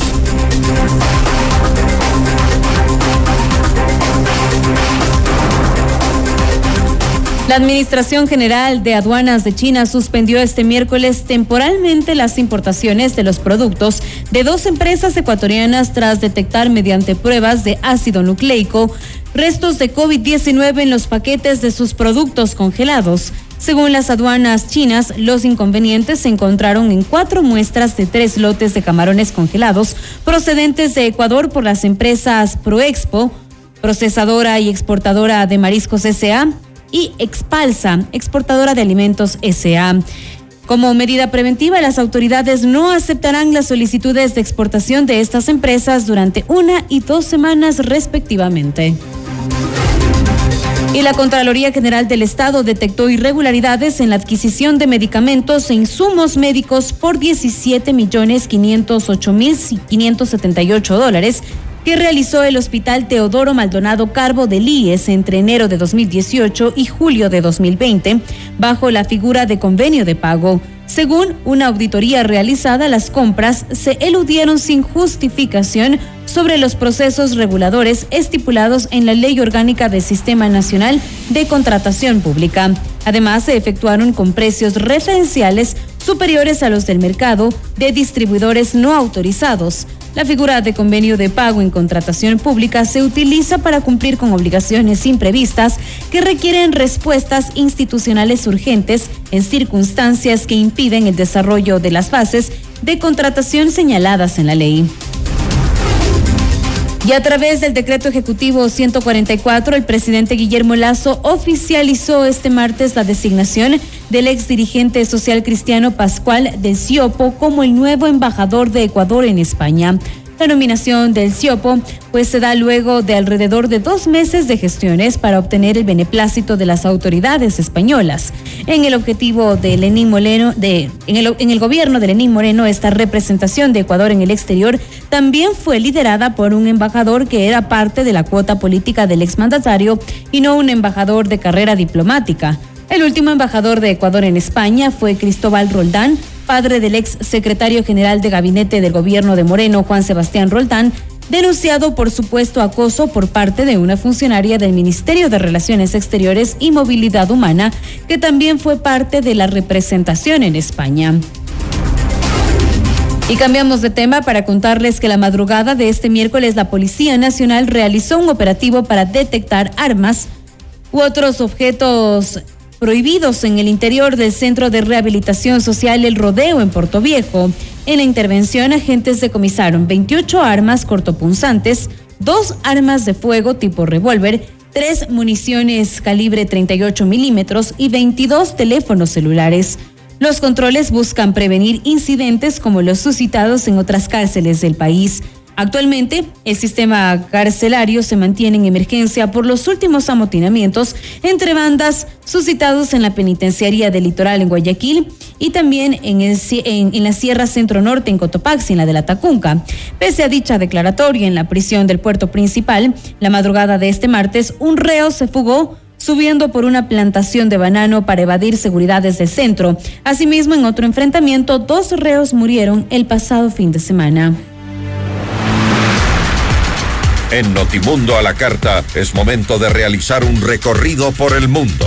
La Administración General de Aduanas de China suspendió este miércoles temporalmente las importaciones de los productos de dos empresas ecuatorianas tras detectar mediante pruebas de ácido nucleico restos de COVID diecinueve en los paquetes de sus productos congelados. Según las aduanas chinas, los inconvenientes se encontraron en cuatro muestras de tres lotes de camarones congelados procedentes de Ecuador por las empresas Proexpo, procesadora y exportadora de mariscos S A, y Expalsa, exportadora de alimentos S A. Como medida preventiva, las autoridades no aceptarán las solicitudes de exportación de estas empresas durante una y dos semanas respectivamente. Y la Contraloría General del Estado detectó irregularidades en la adquisición de medicamentos e insumos médicos por diecisiete millones quinientos ocho mil quinientos setenta y ocho dólares que realizó el Hospital Teodoro Maldonado Carbo del I E S entre enero de dos mil dieciocho y julio de dos mil veinte, bajo la figura de convenio de pago. Según una auditoría realizada, las compras se eludieron sin justificación sobre los procesos reguladores estipulados en la Ley Orgánica del Sistema Nacional de Contratación Pública. Además, se efectuaron con precios referenciales superiores a los del mercado de distribuidores no autorizados. La figura de convenio de pago en contratación pública se utiliza para cumplir con obligaciones imprevistas que requieren respuestas institucionales urgentes en circunstancias que impiden el desarrollo de las fases de contratación señaladas en la ley. Y a través del decreto ejecutivo ciento cuarenta y cuatro, el presidente Guillermo Lasso oficializó este martes la designación del ex dirigente social cristiano Pascual del Siopo como el nuevo embajador de Ecuador en España. La nominación del Siopo pues se da luego de alrededor de dos meses de gestiones para obtener el beneplácito de las autoridades españolas. En el objetivo de Lenín Moreno, de, en, el, en el gobierno de Lenín Moreno, esta representación de Ecuador en el exterior también fue liderada por un embajador que era parte de la cuota política del exmandatario y no un embajador de carrera diplomática. El último embajador de Ecuador en España fue Cristóbal Roldán, padre del ex secretario general de gabinete del gobierno de Moreno, Juan Sebastián Roldán, denunciado por supuesto acoso por parte de una funcionaria del Ministerio de Relaciones Exteriores y Movilidad Humana, que también fue parte de la representación en España. Y cambiamos de tema para contarles que la madrugada de este miércoles la Policía Nacional realizó un operativo para detectar armas u otros objetos prohibidos en el interior del Centro de Rehabilitación Social El Rodeo en Portoviejo. En la intervención, agentes decomisaron veintiocho armas cortopunzantes, dos armas de fuego tipo revólver, tres municiones calibre treinta y ocho milímetros y veintidós teléfonos celulares. Los controles buscan prevenir incidentes como los suscitados en otras cárceles del país. Actualmente, el sistema carcelario se mantiene en emergencia por los últimos amotinamientos entre bandas suscitados en la penitenciaría del Litoral en Guayaquil y también en, el, en, en la Sierra Centro Norte en Cotopaxi, en la de la Tacunca. Pese a dicha declaratoria en la prisión del puerto principal, la madrugada de este martes, un reo se fugó subiendo por una plantación de banano para evadir seguridades del centro. Asimismo, en otro enfrentamiento, dos reos murieron el pasado fin de semana. En Notimundo a la Carta es momento de realizar un recorrido por el mundo.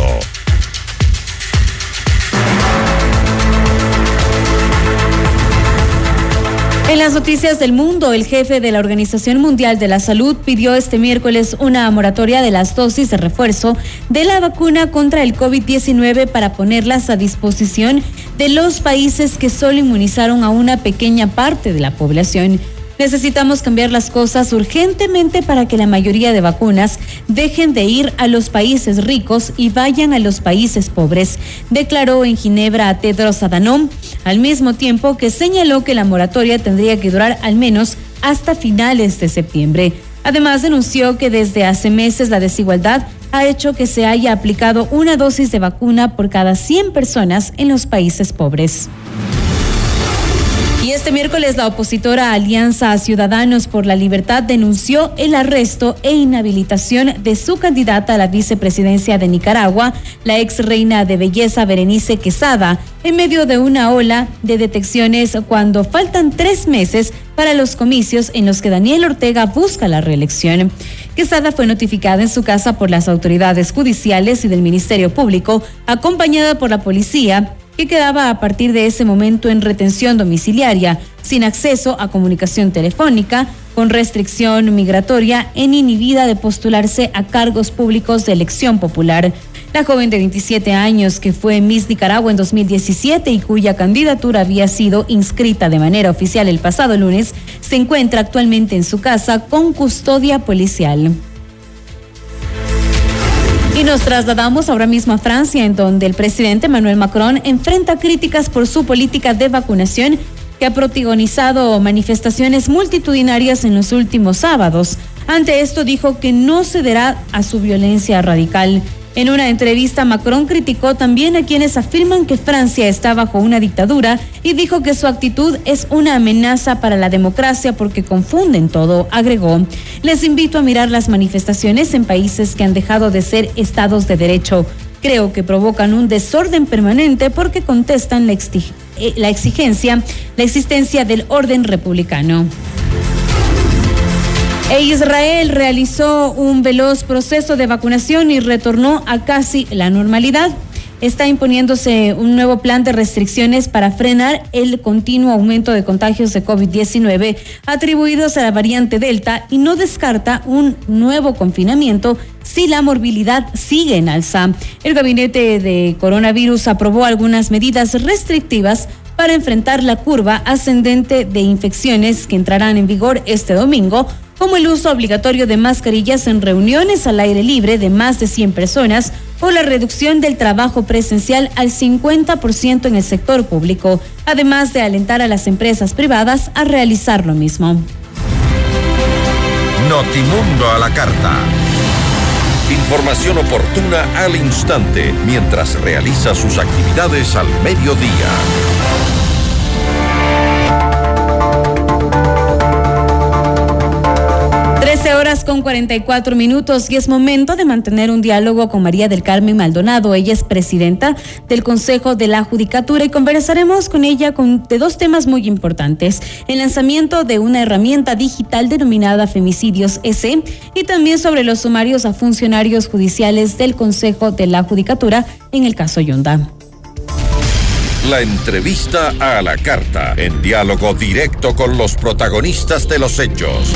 En las noticias del mundo, el jefe de la Organización Mundial de la Salud pidió este miércoles una moratoria de las dosis de refuerzo de la vacuna contra el COVID diecinueve para ponerlas a disposición de los países que solo inmunizaron a una pequeña parte de la población. Necesitamos cambiar las cosas urgentemente para que la mayoría de vacunas dejen de ir a los países ricos y vayan a los países pobres, declaró en Ginebra Tedros Adhanom, al mismo tiempo que señaló que la moratoria tendría que durar al menos hasta finales de septiembre. Además, denunció que desde hace meses la desigualdad ha hecho que se haya aplicado una dosis de vacuna por cada cien personas en los países pobres. Y este miércoles la opositora Alianza Ciudadanos por la Libertad denunció el arresto e inhabilitación de su candidata a la vicepresidencia de Nicaragua, la ex reina de belleza Berenice Quesada, en medio de una ola de detecciones cuando faltan tres meses para los comicios en los que Daniel Ortega busca la reelección. Quesada fue notificada en su casa por las autoridades judiciales y del Ministerio Público, acompañada por la policía, que quedaba a partir de ese momento en retención domiciliaria, sin acceso a comunicación telefónica, con restricción migratoria e inhibida de postularse a cargos públicos de elección popular. La joven de veintisiete años, que fue Miss Nicaragua en dos mil diecisiete y cuya candidatura había sido inscrita de manera oficial el pasado lunes, se encuentra actualmente en su casa con custodia policial. Y nos trasladamos ahora mismo a Francia, en donde el presidente Emmanuel Macron enfrenta críticas por su política de vacunación, que ha protagonizado manifestaciones multitudinarias en los últimos sábados. Ante esto, dijo que no cederá a su violencia radical. En una entrevista, Macron criticó también a quienes afirman que Francia está bajo una dictadura y dijo que su actitud es una amenaza para la democracia porque confunden todo, agregó. Les invito a mirar las manifestaciones en países que han dejado de ser estados de derecho. Creo que provocan un desorden permanente porque contestan la, exig- la exigencia, la existencia del orden republicano. E Israel realizó un veloz proceso de vacunación y retornó a casi la normalidad. Está imponiéndose un nuevo plan de restricciones para frenar el continuo aumento de contagios de COVID diecinueve atribuidos a la variante Delta y no descarta un nuevo confinamiento si la morbilidad sigue en alza. El gabinete de coronavirus aprobó algunas medidas restrictivas para enfrentar la curva ascendente de infecciones que entrarán en vigor este domingo, como el uso obligatorio de mascarillas en reuniones al aire libre de más de cien personas o la reducción del trabajo presencial al cincuenta por ciento en el sector público, además de alentar a las empresas privadas a realizar lo mismo. Notimundo a la carta. Información oportuna al instante mientras realiza sus actividades al mediodía. trece horas con cuarenta y cuatro minutos y es momento de mantener un diálogo con María del Carmen Maldonado. Ella es presidenta del Consejo de la Judicatura y conversaremos con ella con, de dos temas muy importantes. El lanzamiento de una herramienta digital denominada Femicidios S y también sobre los sumarios a funcionarios judiciales del Consejo de la Judicatura en el caso Yunda. La entrevista a la carta, en diálogo directo con los protagonistas de los hechos.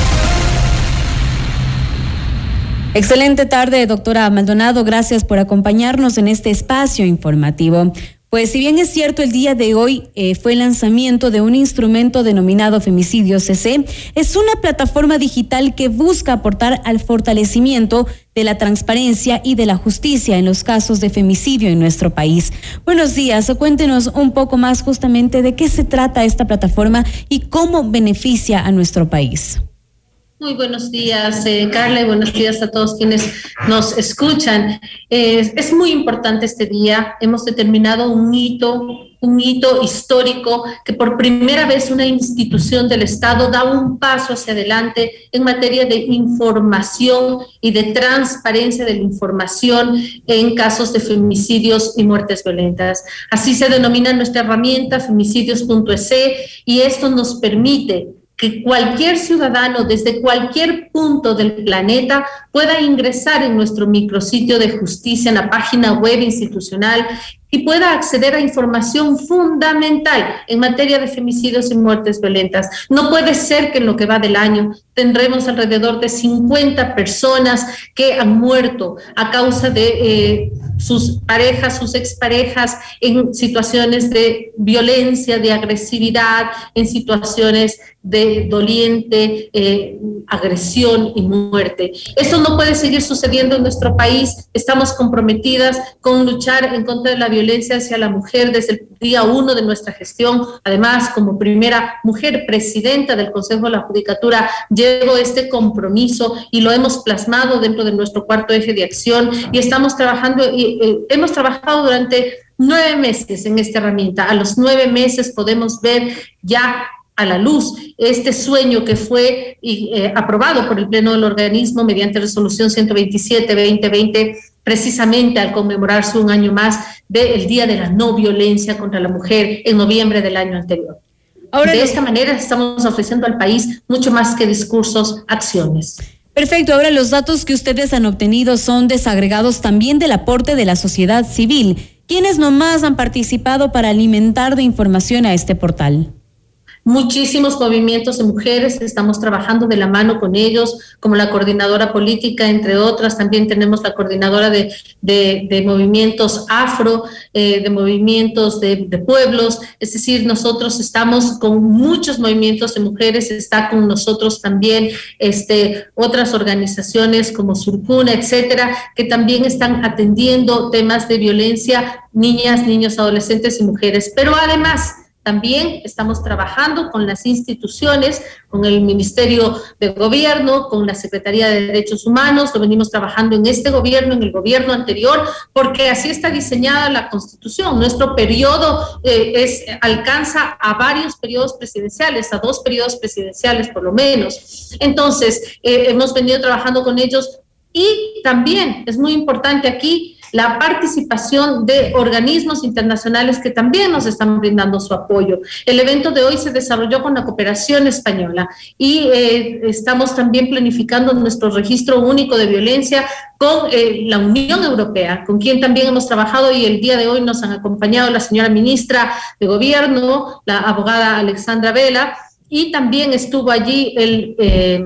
Excelente tarde, doctora Maldonado. Gracias por acompañarnos en este espacio informativo. Pues si bien es cierto, el día de hoy eh, fue el lanzamiento de un instrumento denominado Femicidios C C, es una plataforma digital que busca aportar al fortalecimiento de la transparencia y de la justicia en los casos de femicidio en nuestro país. Buenos días, cuéntenos un poco más justamente de qué se trata esta plataforma y cómo beneficia a nuestro país. Muy buenos días, eh, Carla, y buenos días a todos quienes nos escuchan. Eh, es muy importante este día. Hemos determinado un hito, un hito histórico que por primera vez una institución del Estado da un paso hacia adelante en materia de información y de transparencia de la información en casos de femicidios y muertes violentas. Así se denomina nuestra herramienta femicidios punto es y esto nos permite que cualquier ciudadano desde cualquier punto del planeta pueda ingresar en nuestro micrositio de justicia, en la página web institucional, y pueda acceder a información fundamental en materia de femicidios y muertes violentas. No puede ser que en lo que va del año tendremos alrededor de cincuenta personas que han muerto a causa de eh, sus parejas, sus exparejas, en situaciones de violencia, de agresividad, en situaciones de doliente eh, agresión y muerte. Eso no puede seguir sucediendo en nuestro país. Estamos comprometidas con luchar en contra de la violencia hacia la mujer desde el día uno de nuestra gestión. Además, como primera mujer presidenta del Consejo de la Judicatura, llevo este compromiso y lo hemos plasmado dentro de nuestro cuarto eje de acción y estamos trabajando, y, eh, hemos trabajado durante nueve meses en esta herramienta. A los nueve meses podemos ver ya a la luz este sueño que fue eh, aprobado por el Pleno del organismo mediante resolución ciento veintisiete barra veinte veinte, precisamente al conmemorarse un año más del Día de la No Violencia contra la Mujer en noviembre del año anterior. Ahora, de esta manera estamos ofreciendo al país mucho más que discursos, acciones. Perfecto, ahora los datos que ustedes han obtenido son desagregados también del aporte de la sociedad civil. ¿Quiénes nomás han participado para alimentar de información a este portal? Muchísimos movimientos de mujeres, estamos trabajando de la mano con ellos, como la coordinadora política, entre otras. También tenemos la coordinadora de, de, de movimientos afro, eh, de movimientos de, de pueblos. Es decir, nosotros estamos con muchos movimientos de mujeres, está con nosotros también este, otras organizaciones como Surcuna, etcétera, que también están atendiendo temas de violencia, niñas, niños, adolescentes y mujeres. Pero además, también estamos trabajando con las instituciones, con el Ministerio de Gobierno, con la Secretaría de Derechos Humanos, lo venimos trabajando en este gobierno, en el gobierno anterior, porque así está diseñada la Constitución. Nuestro periodo eh, es, alcanza a varios periodos presidenciales, a dos periodos presidenciales por lo menos. Entonces, eh, hemos venido trabajando con ellos y también es muy importante aquí la participación de organismos internacionales que también nos están brindando su apoyo. El evento de hoy se desarrolló con la cooperación española y eh, estamos también planificando nuestro registro único de violencia con eh, la Unión Europea, con quien también hemos trabajado, y el día de hoy nos han acompañado la señora ministra de Gobierno, la abogada Alexandra Vela, y también estuvo allí el Eh,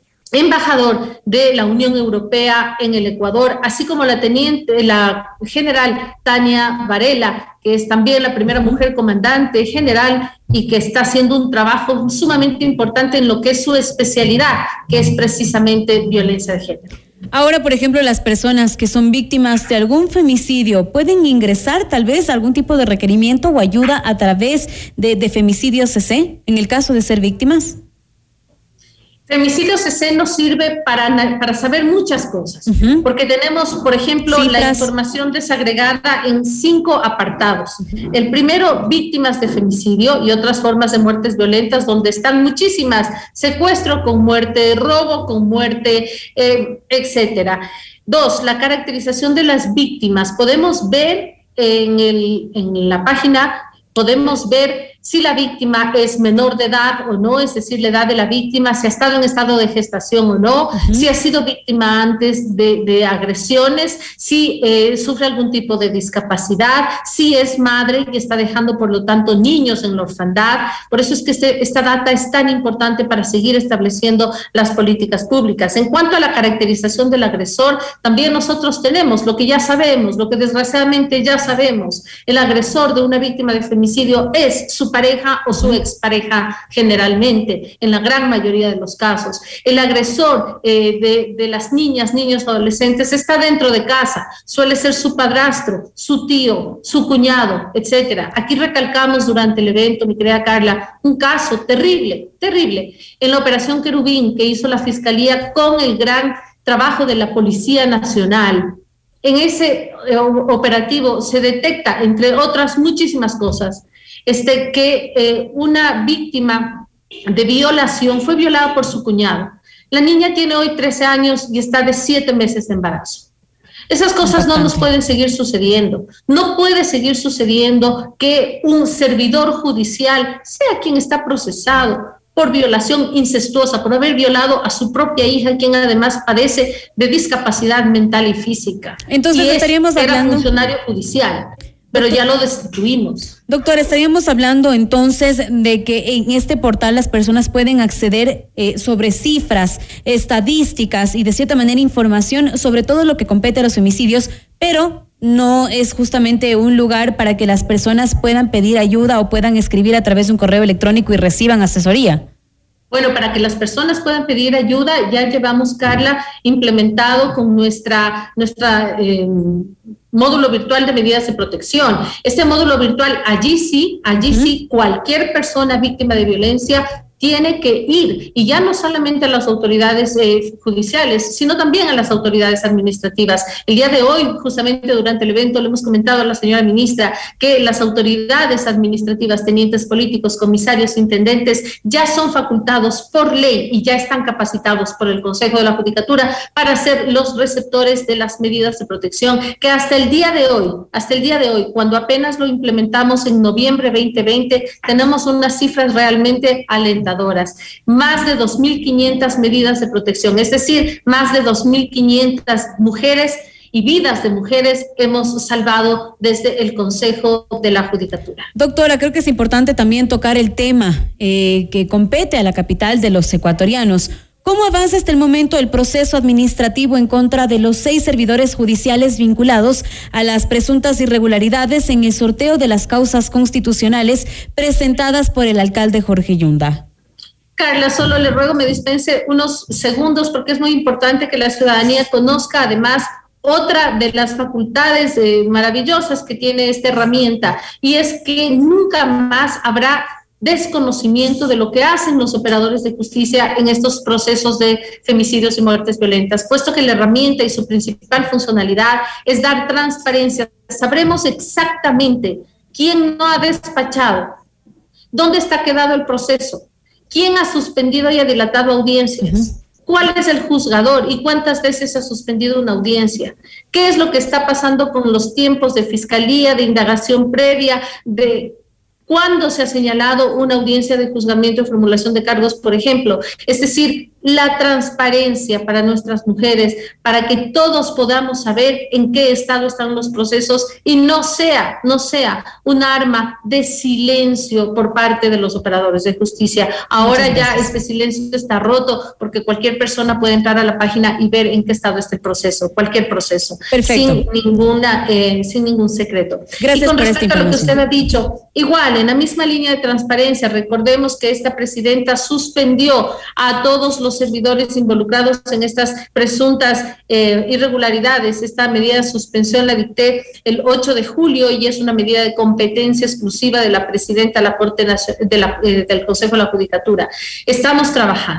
embajador de la Unión Europea en el Ecuador, así como la teniente, la general Tania Varela, que es también la primera mujer comandante general y que está haciendo un trabajo sumamente importante en lo que es su especialidad, que es precisamente violencia de género. Ahora, por ejemplo, las personas que son víctimas de algún femicidio pueden ingresar tal vez algún tipo de requerimiento o ayuda a través de, de Femicidios C C en el caso de ser víctimas. Femicidio C C nos sirve para, para saber muchas cosas, uh-huh. porque tenemos, por ejemplo, Cifras. la información desagregada en cinco apartados. Uh-huh. El primero, víctimas de femicidio y otras formas de muertes violentas, donde están muchísimas: secuestro con muerte, robo con muerte, eh, etcétera. Dos, la caracterización de las víctimas. Podemos ver en, el, en la página, podemos ver si la víctima es menor de edad o no, es decir, la edad de la víctima, si ha estado en estado de gestación o no, uh-huh. si ha sido víctima antes de, de agresiones, si eh, sufre algún tipo de discapacidad, si es madre y está dejando, por lo tanto, niños en la orfandad. Por eso es que este, esta data es tan importante para seguir estableciendo las políticas públicas. En cuanto a la caracterización del agresor, también nosotros tenemos lo que ya sabemos, lo que desgraciadamente ya sabemos. El agresor de una víctima de femicidio es su pareja o su expareja, generalmente, en la gran mayoría de los casos. El agresor eh, de, de las niñas, niños, adolescentes está dentro de casa, suele ser su padrastro, su tío, su cuñado, etcétera. Aquí recalcamos durante el evento, mi querida Carla, un caso terrible, terrible, en la Operación Querubín que hizo la Fiscalía con el gran trabajo de la Policía Nacional. En ese eh, operativo se detecta, entre otras muchísimas cosas, Este, que eh, una víctima de violación fue violada por su cuñado. La niña tiene hoy trece años y está de siete meses de embarazo. Esas cosas no nos pueden seguir sucediendo. No puede seguir sucediendo que un servidor judicial sea quien está procesado por violación incestuosa, por haber violado a su propia hija, quien además padece de discapacidad mental y física. Entonces y estaríamos es, hablando... Era funcionario judicial. Pero ya lo destituimos. Doctor, estaríamos hablando entonces de que en este portal las personas pueden acceder eh, sobre cifras, estadísticas y de cierta manera información sobre todo lo que compete a los femicidios, pero no es justamente un lugar para que las personas puedan pedir ayuda o puedan escribir a través de un correo electrónico y reciban asesoría. Bueno, para que las personas puedan pedir ayuda, ya llevamos, Carla, implementado con nuestra, nuestra eh, módulo virtual de medidas de protección. Este módulo virtual, allí sí, allí uh-huh. sí, cualquier persona víctima de violencia tiene que ir, y ya no solamente a las autoridades eh, judiciales, sino también a las autoridades administrativas. El día de hoy, justamente durante el evento, le hemos comentado a la señora ministra que las autoridades administrativas, tenientes políticos, comisarios, intendentes, ya son facultados por ley y ya están capacitados por el Consejo de la Judicatura para ser los receptores de las medidas de protección, que hasta el día de hoy, hasta el día de hoy, cuando apenas lo implementamos en noviembre veinte veinte, tenemos unas cifras realmente alentadoras. Más de dos mil quinientas medidas de protección, es decir, más de dos mil quinientas mujeres y vidas de mujeres hemos salvado desde el Consejo de la Judicatura. Doctora, creo que es importante también tocar el tema eh, que compete a la capital de los ecuatorianos. ¿Cómo avanza hasta el momento el proceso administrativo en contra de los seis servidores judiciales vinculados a las presuntas irregularidades en el sorteo de las causas constitucionales presentadas por el alcalde Jorge Yunda? Carla, solo le ruego me dispense unos segundos porque es muy importante que la ciudadanía conozca además otra de las facultades eh, maravillosas que tiene esta herramienta, y es que nunca más habrá desconocimiento de lo que hacen los operadores de justicia en estos procesos de femicidios y muertes violentas, puesto que la herramienta y su principal funcionalidad es dar transparencia. Sabremos exactamente quién no ha despachado, dónde está quedado el proceso, quién ha suspendido y ha dilatado audiencias, uh-huh. cuál es el juzgador y cuántas veces ha suspendido una audiencia, qué es lo que está pasando con los tiempos de fiscalía, de indagación previa, de cuándo se ha señalado una audiencia de juzgamiento y formulación de cargos, por ejemplo. Es decir, la transparencia para nuestras mujeres, para que todos podamos saber en qué estado están los procesos y no sea, no sea un arma de silencio por parte de los operadores de justicia. Ahora ya este silencio está roto porque cualquier persona puede entrar a la página y ver en qué estado está el proceso, cualquier proceso. Perfecto. Sin ninguna, eh, sin ningún secreto. Gracias y con por respecto esta a lo que información. usted ha dicho, igual, en la misma línea de transparencia, recordemos que esta presidenta suspendió a todos los servidores involucrados en estas presuntas eh, irregularidades. Esta medida de suspensión la dicté el ocho de julio y es una medida de competencia exclusiva de la presidenta de la Corte Nacional, de la, eh, del Consejo de la Judicatura. Estamos trabajando.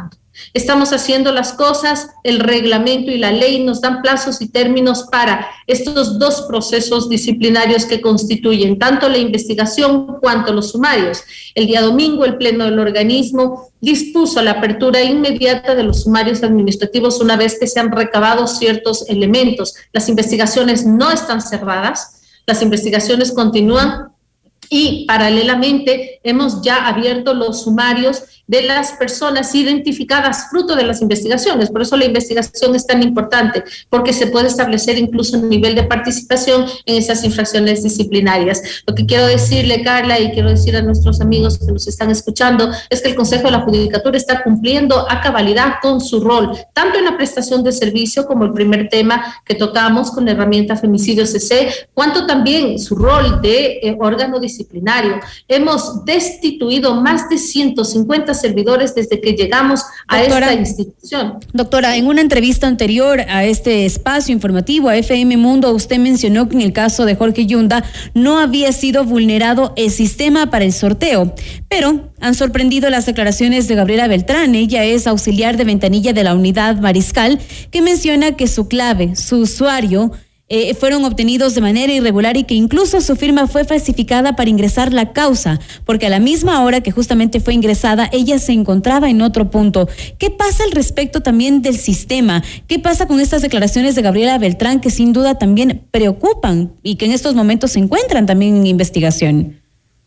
Estamos haciendo las cosas, el reglamento y la ley nos dan plazos y términos para estos dos procesos disciplinarios que constituyen tanto la investigación cuanto los sumarios. El día domingo, el Pleno del organismo dispuso la apertura inmediata de los sumarios administrativos una vez que se han recabado ciertos elementos. Las investigaciones no están cerradas, las investigaciones continúan y paralelamente hemos ya abierto los sumarios de las personas identificadas fruto de las investigaciones. Por eso la investigación es tan importante, porque se puede establecer incluso un nivel de participación en esas infracciones disciplinarias. Lo que quiero decirle, Carla, y quiero decir a nuestros amigos que nos están escuchando, es que el Consejo de la Judicatura está cumpliendo a cabalidad con su rol, tanto en la prestación de servicio, como el primer tema que tocamos con la herramienta Femicidio C C, cuanto también su rol de eh, órgano disciplinario. Hemos destituido más de ciento cincuenta servidores desde que llegamos a doctora, esta institución. Doctora, en una entrevista anterior a este espacio informativo, a F M Mundo, usted mencionó que en el caso de Jorge Yunda no había sido vulnerado el sistema para el sorteo, pero han sorprendido las declaraciones de Gabriela Beltrán. Ella es auxiliar de ventanilla de la unidad Mariscal, que menciona que su clave, su usuario, Eh, fueron obtenidos de manera irregular y que incluso su firma fue falsificada para ingresar la causa, porque a la misma hora que justamente fue ingresada, ella se encontraba en otro punto. ¿Qué pasa al respecto también del sistema? ¿Qué pasa con estas declaraciones de Gabriela Beltrán que sin duda también preocupan y que en estos momentos se encuentran también en investigación?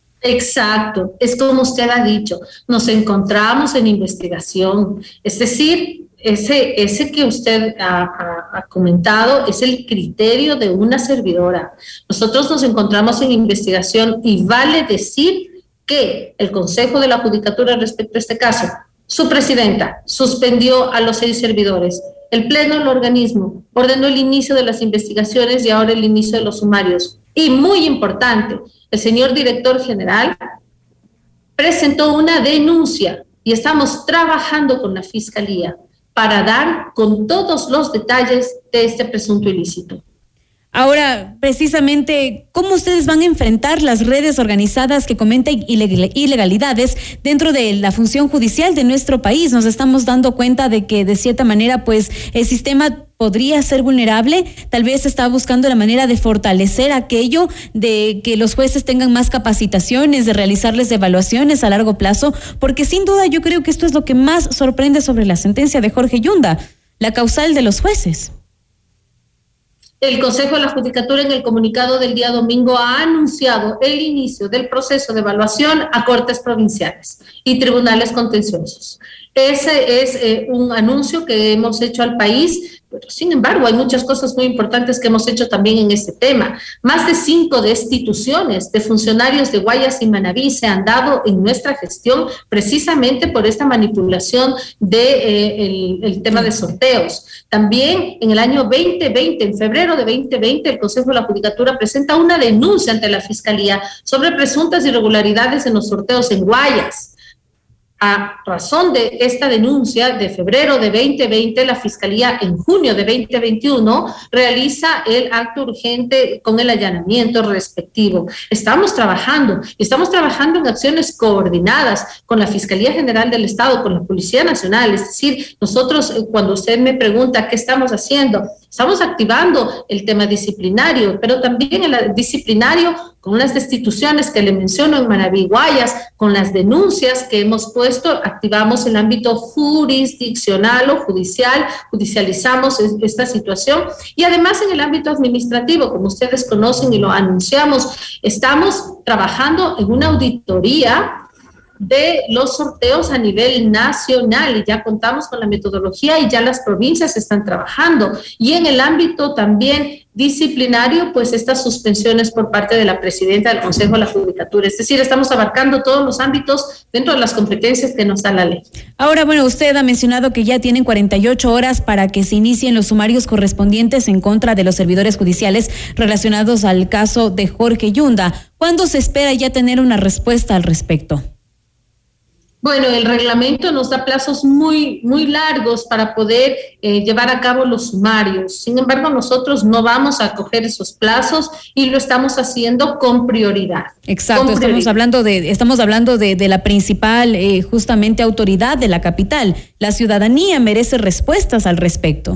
Exacto, es como usted ha dicho, nos encontramos en investigación, es decir, Ese, ese que usted ha, ha, ha comentado es el criterio de una servidora. Nosotros nos encontramos en investigación y vale decir que el Consejo de la Judicatura respecto a este caso, su presidenta suspendió a los seis servidores. El Pleno del organismo ordenó el inicio de las investigaciones y ahora el inicio de los sumarios. Y muy importante, el señor director general presentó una denuncia y estamos trabajando con la Fiscalía para dar con todos los detalles de este presunto ilícito. Ahora, precisamente, ¿cómo ustedes van a enfrentar las redes organizadas que cometen ilegalidades dentro de la función judicial de nuestro país? Nos estamos dando cuenta de que, de cierta manera, pues, el sistema podría ser vulnerable. Tal vez se está buscando la manera de fortalecer aquello, de que los jueces tengan más capacitaciones, de realizarles evaluaciones a largo plazo, porque sin duda yo creo que esto es lo que más sorprende sobre la sentencia de Jorge Yunda, la causal de los jueces. El Consejo de la Judicatura en el comunicado del día domingo ha anunciado el inicio del proceso de evaluación a cortes provinciales y tribunales contenciosos. Ese es eh, un anuncio que hemos hecho al país, pero sin embargo hay muchas cosas muy importantes que hemos hecho también en este tema. Más de cinco destituciones de funcionarios de Guayas y Manabí se han dado en nuestra gestión precisamente por esta manipulación del de, eh, el, el tema de sorteos. También en el año veinte veinte, en febrero de veinte veinte, el Consejo de la Judicatura presenta una denuncia ante la Fiscalía sobre presuntas irregularidades en los sorteos en Guayas. A razón de esta denuncia de febrero de veinte veinte, la Fiscalía en junio de veinte veintiuno realiza el acto urgente con el allanamiento respectivo. Estamos trabajando, estamos trabajando en acciones coordinadas con la Fiscalía General del Estado, con la Policía Nacional. Es decir, nosotros, cuando usted me pregunta qué estamos haciendo, estamos activando el tema disciplinario, pero también el disciplinario con las destituciones que le menciono en Manabí, Guayas, con las denuncias que hemos puesto, activamos el ámbito jurisdiccional o judicial, judicializamos esta situación y además en el ámbito administrativo, como ustedes conocen y lo anunciamos, estamos trabajando en una auditoría de los sorteos a nivel nacional y ya contamos con la metodología y ya las provincias están trabajando. Y en el ámbito también disciplinario, pues estas suspensiones por parte de la presidenta del Consejo de la Judicatura. Es decir, estamos abarcando todos los ámbitos dentro de las competencias que nos da la ley. Ahora, bueno, usted ha mencionado que ya tienen cuarenta y ocho horas para que se inicien los sumarios correspondientes en contra de los servidores judiciales relacionados al caso de Jorge Yunda. ¿Cuándo se espera ya tener una respuesta al respecto? Bueno, el reglamento nos da plazos muy, muy largos para poder eh, llevar a cabo los sumarios. Sin embargo, nosotros no vamos a acoger esos plazos y lo estamos haciendo con prioridad. Exacto, con estamos prioridad. hablando de, estamos hablando de, de la principal, eh, justamente, autoridad de la capital. La ciudadanía merece respuestas al respecto.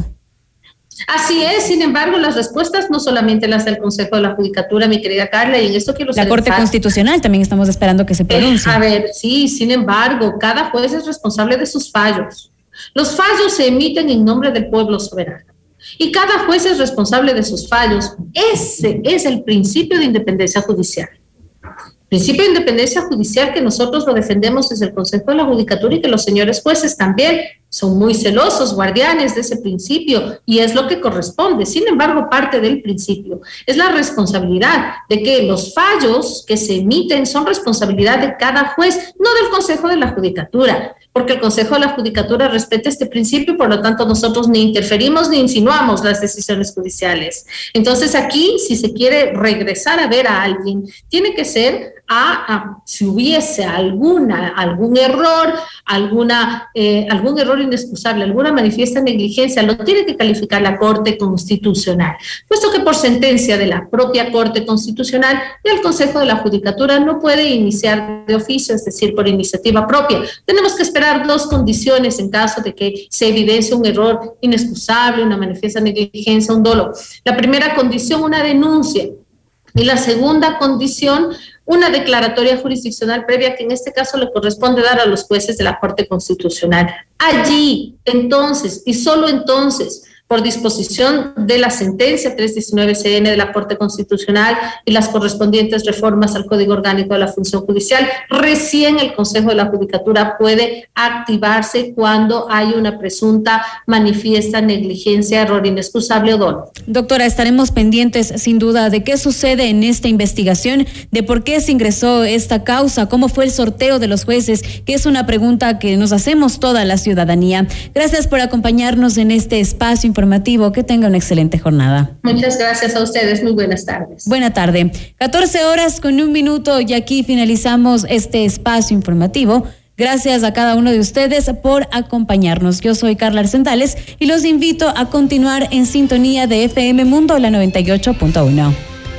Así es, sin embargo, las respuestas no solamente las del Consejo de la Judicatura, mi querida Carla, y en esto quiero ser La Corte enfática. Constitucional también estamos esperando que se pronuncie. Eh, a ver, sí, sin embargo, cada juez es responsable de sus fallos. Los fallos se emiten en nombre del pueblo soberano. Y cada juez es responsable de sus fallos. Ese es el principio de independencia judicial. Principio de independencia judicial que nosotros lo defendemos desde el Consejo de la Judicatura y que los señores jueces también son muy celosos, guardianes de ese principio, y es lo que corresponde. Sin embargo, parte del principio es la responsabilidad de que los fallos que se emiten son responsabilidad de cada juez, no del Consejo de la Judicatura, porque el Consejo de la Judicatura respeta este principio y por lo tanto nosotros ni interferimos ni insinuamos las decisiones judiciales. Entonces aquí, si se quiere regresar a ver a alguien, tiene que ser a, a si hubiese alguna, algún error, alguna, eh, algún error inexcusable, alguna manifiesta negligencia, lo tiene que calificar la Corte Constitucional, puesto que por sentencia de la propia Corte Constitucional y el Consejo de la Judicatura no puede iniciar de oficio, es decir, por iniciativa propia. Tenemos que esperar dos condiciones en caso de que se evidencie un error inexcusable, una manifiesta negligencia, un dolo. La primera condición, una denuncia, y la segunda condición, una declaratoria jurisdiccional previa que en este caso le corresponde dar a los jueces de la Corte Constitucional. Allí, entonces, y solo entonces, por disposición de la sentencia trescientos diecinueve C N de la Corte Constitucional y las correspondientes reformas al Código Orgánico de la Función Judicial, recién el Consejo de la Judicatura puede activarse cuando hay una presunta manifiesta negligencia, error inexcusable o dolo. Doctora, estaremos pendientes sin duda de qué sucede en esta investigación, de por qué se ingresó esta causa, cómo fue el sorteo de los jueces, que es una pregunta que nos hacemos toda la ciudadanía. Gracias por acompañarnos en este espacio informativo. Que tenga una excelente jornada. Muchas gracias a ustedes. Muy buenas tardes. Buena tarde. catorce horas con un minuto y aquí finalizamos este espacio informativo. Gracias a cada uno de ustedes por acompañarnos. Yo soy Carla Arcentales y los invito a continuar en sintonía de F M Mundo, la noventa y ocho punto uno.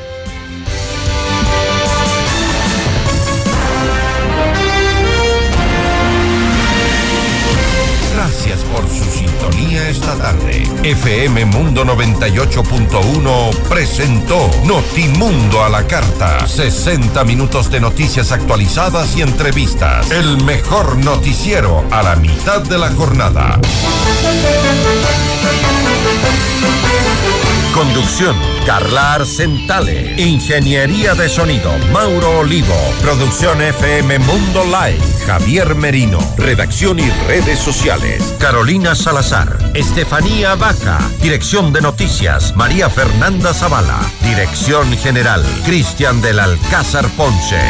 Gracias por su sintonía esta tarde. F M Mundo noventa y ocho punto uno presentó Notimundo a la Carta. sesenta minutos de noticias actualizadas y entrevistas. El mejor noticiero a la mitad de la jornada. Conducción, Carla Arcentale. Ingeniería de sonido, Mauro Olivo. Producción F M Mundo Live, Javier Merino. Redacción y redes sociales, Carolina Salazar, Estefanía Vaca. Dirección de noticias, María Fernanda Zavala. Dirección general, Cristian del Alcázar Ponce.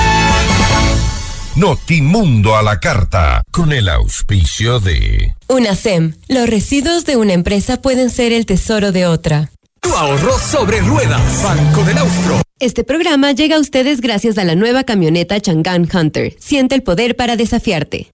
Notimundo a la Carta, con el auspicio de UNASEM. Los residuos de una empresa pueden ser el tesoro de otra. Tu ahorro sobre ruedas, Banco del Austro. Este programa llega a ustedes gracias a la nueva camioneta Chang'an Hunter. Siente el poder para desafiarte.